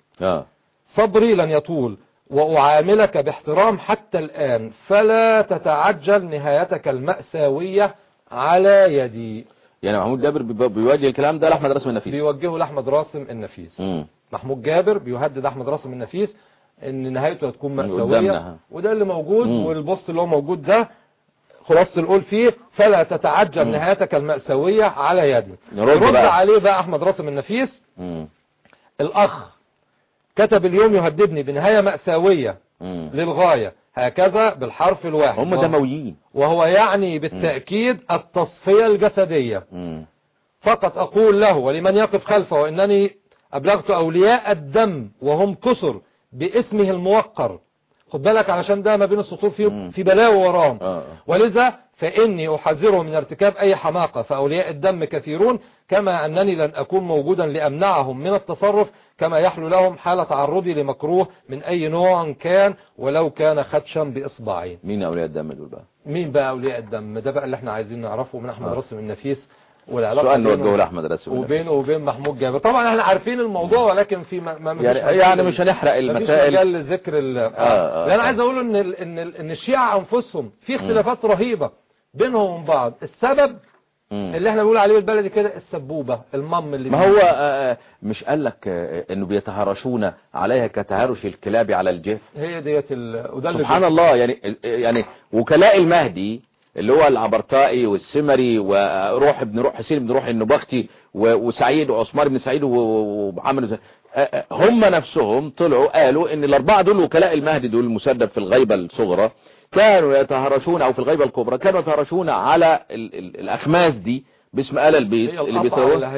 صبري لن يطول، واعاملك باحترام حتى الان، فلا تتعجل نهايتك المأساوية على يدي. يعني محمود جابر بيوجه الكلام ده لأحمد راسم النفيس، بيوجهه لأحمد راسم النفيس. مم. محمود جابر بيهدد أحمد راسم النفيس ان نهايته هتكون مأساوية، وده اللي موجود. مم. والبوست اللي هو موجود ده خلاصة القول فيه: فلا تتعجل مم. نهايتك المأساوية على يدي. رد عليه بقى أحمد راسم النفيس: مم. الأخ كتب اليوم يهددني بنهاية مأساوية مم. للغاية، هكذا بالحرف الواحد. هم دمويين، وهو يعني بالتأكيد م. التصفية الجسدية. م. فقط أقول له ولمن يقف خلفه إنني أبلغت أولياء الدم وهم كسر باسمه الموقر. خد بالك علشان ده ما بين السطور في في بلاوي وراهم. آه. ولذا فإني أحذره من ارتكاب أي حماقة، فأولياء الدم كثيرون، كما أنني لن أكون موجودا لأمنعهم من التصرف كما يحلو لهم حال تعرضي لمكروه من أي نوع كان، ولو كان خدشا بإصبعين. مين أولياء الدم دول بقى؟ مين بقى أولياء الدم؟ ده بقى اللي احنا عايزين نعرفه من أحمد آه. راسم النفيس، والعلاقة سؤال نوجهه لأحمد راسم النفيس وبينه وبين محمود جابر. طبعا احنا عارفين الموضوع، ولكن في ما ما يعني, يعني مش هنحرق المسائل، مش مجال ذكر ال آه. آه. آه. انا عايز اقول ان ال ان ال ان الشيعة انفسهم في اختلافات م. رهيبة بينهم وبين بعض. السبب مم. اللي احنا بنقول عليه بالبلدي كده السبوبة، المم اللي ما هو آه مش قال لك آه انه بيتهرشون عليها كتهرش الكلاب على الجف. هي ديت ال... سبحان الله. يعني يعني وكلاء المهدي اللي هو العبرتائي والسمري وروح ابن روح حسين ابن روح النبختي وسعيد وعثمان بن سعيد ومحمد، آه هم نفسهم طلعوا قالوا ان الاربعه دول وكلاء المهدي دول المسدد في الغيبة الصغرى كانوا يتهرشون، او في الغيبة الكبرى كانوا يتهرشون على ال ال الاخماس دي باسم آل البيت اللي بيسووها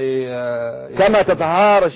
كما تتهارش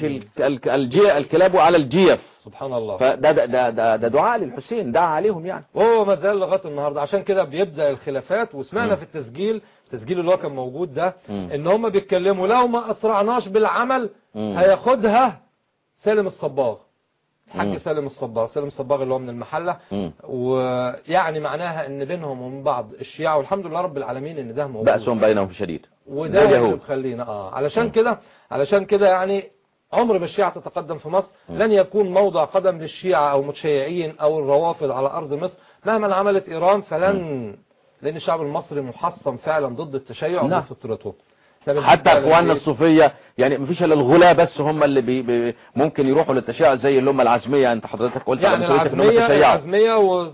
الكلاب على الجيف. سبحان الله. فده ده ده ده, ده دعاء للحسين، دعا عليهم يعني، وهو ما زال لغايه النهارده. عشان كده بيبدا الخلافات. وسمعنا م. في التسجيل التسجيل اللي هو كان موجود ده م. ان هم بيتكلموا لو ما اسرعناش بالعمل م. هياخدها سالم الصباغ، الحاج سالم الصباغ. سالم الصباغ اللي هو من المحلة. م. ويعني معناها ان بينهم ومن بعض الشيعة، والحمد لله رب العالمين ان ده موجود، بأسهم بينهم شديد، وده اللي بخلينا اه علشان كده علشان كده يعني عمر ما الشيعة تتقدم في مصر م. لن يكون موضع قدم للشيعة او متشيعين او الروافض على ارض مصر مهما عملت ايران. فلن م. لان الشعب المصري محصن فعلا ضد التشيع وفطرته. حتى اخواننا الصوفية يعني مفيش الا الغلاة بس هم اللي بي بي ممكن يروحوا للتشيع، زي اللي هم العزمية. انت حضرتك قلت يعني العزمية العزمية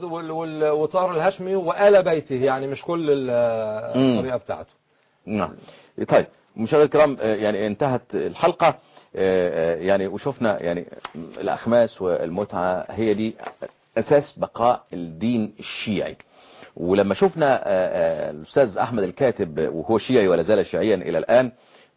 وطار الهاشمي وآل بيته، يعني مش كل الطريقة بتاعته. نعم. طيب مشاهدينا الكرام، يعني انتهت الحلقة يعني وشفنا يعني الأخماس والمتعة هي دي أساس بقاء الدين الشيعي. ولما شفنا الأستاذ أحمد الكاتب وهو شيعي ولا زال شيعيا إلى الآن،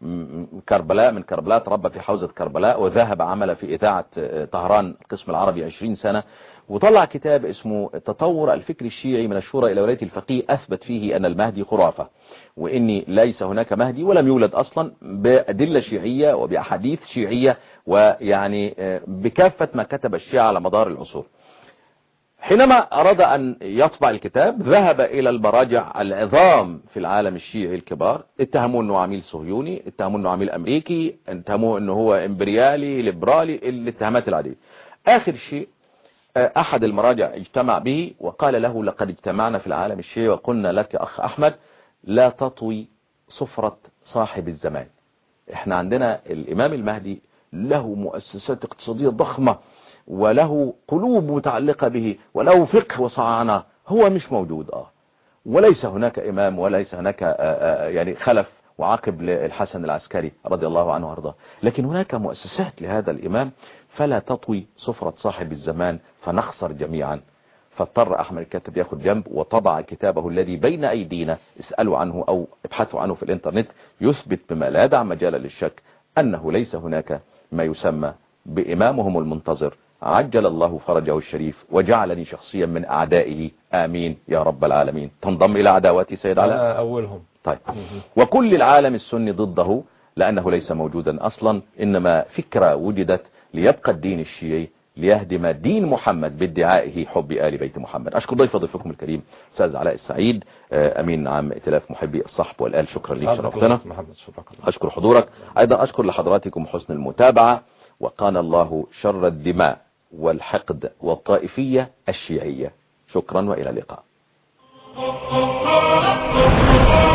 كربلاء من كربلاء، تربى في حوزة كربلاء، وذهب عمل في إذاعة طهران القسم العربي عشرين سنة، وطلع كتاب اسمه التطور الفكري الشيعي من الشورى إلى ولاية الفقيه، أثبت فيه أن المهدي خرافة، وإني ليس هناك مهدي ولم يولد أصلا، بأدلة شيعية وبأحاديث شيعية، ويعني بكافة ما كتب الشيعة على مدار العصور. حينما أراد أن يطبع الكتاب ذهب إلى المراجع العظام في العالم الشيعي الكبار، اتهموه أنه عميل صهيوني، اتهموه أنه عميل أمريكي، اتهموه أنه هو إمبريالي ليبرالي، الاتهامات العادية. آخر شيء أحد المراجع اجتمع به وقال له لقد اجتمعنا في العالم الشيعي وقلنا لك أخ أحمد لا تطوي صفرة صاحب الزمان. احنا عندنا الإمام المهدي له مؤسسات اقتصادية ضخمة وله قلوب متعلقة به وله فقه وصنعة، هو مش موجود اه وليس هناك إمام وليس هناك آآ آآ يعني خلف وعاقب للحسن العسكري رضي الله عنه وارضاه، لكن هناك مؤسسات لهذا الإمام، فلا تطوي صفرة صاحب الزمان فنخسر جميعا. فاضطر أحمد الكاتب ياخد جنب وطبع كتابه الذي بين أيدينا، اسألوا عنه أو ابحثوا عنه في الإنترنت، يثبت بما لا يدع مجال للشك أنه ليس هناك ما يسمى بإمامهم المنتظر عجل الله فرجه الشريف وجعلني شخصيا من أعدائه، آمين يا رب العالمين. تنضم إلى عداواتي سيد علاء؟ أولهم. طيب. وكل العالم السني ضده لأنه ليس موجودا أصلا، إنما فكرة وجدت ليبقى الدين الشيعي ليهدم دين محمد بادعائه حب آل بيت محمد. أشكر ضيف ضيفكم الكريم أستاذ علاء السعيد، أمين عام ائتلاف محبي الصحب والآل. شكرا لك، شرفتنا. أشكر حضورك، أيضا أشكر لحضراتكم حسن المتابعة، وقانا الله شر الدماء والحقد والطائفية الشيعية. شكرا وإلى اللقاء.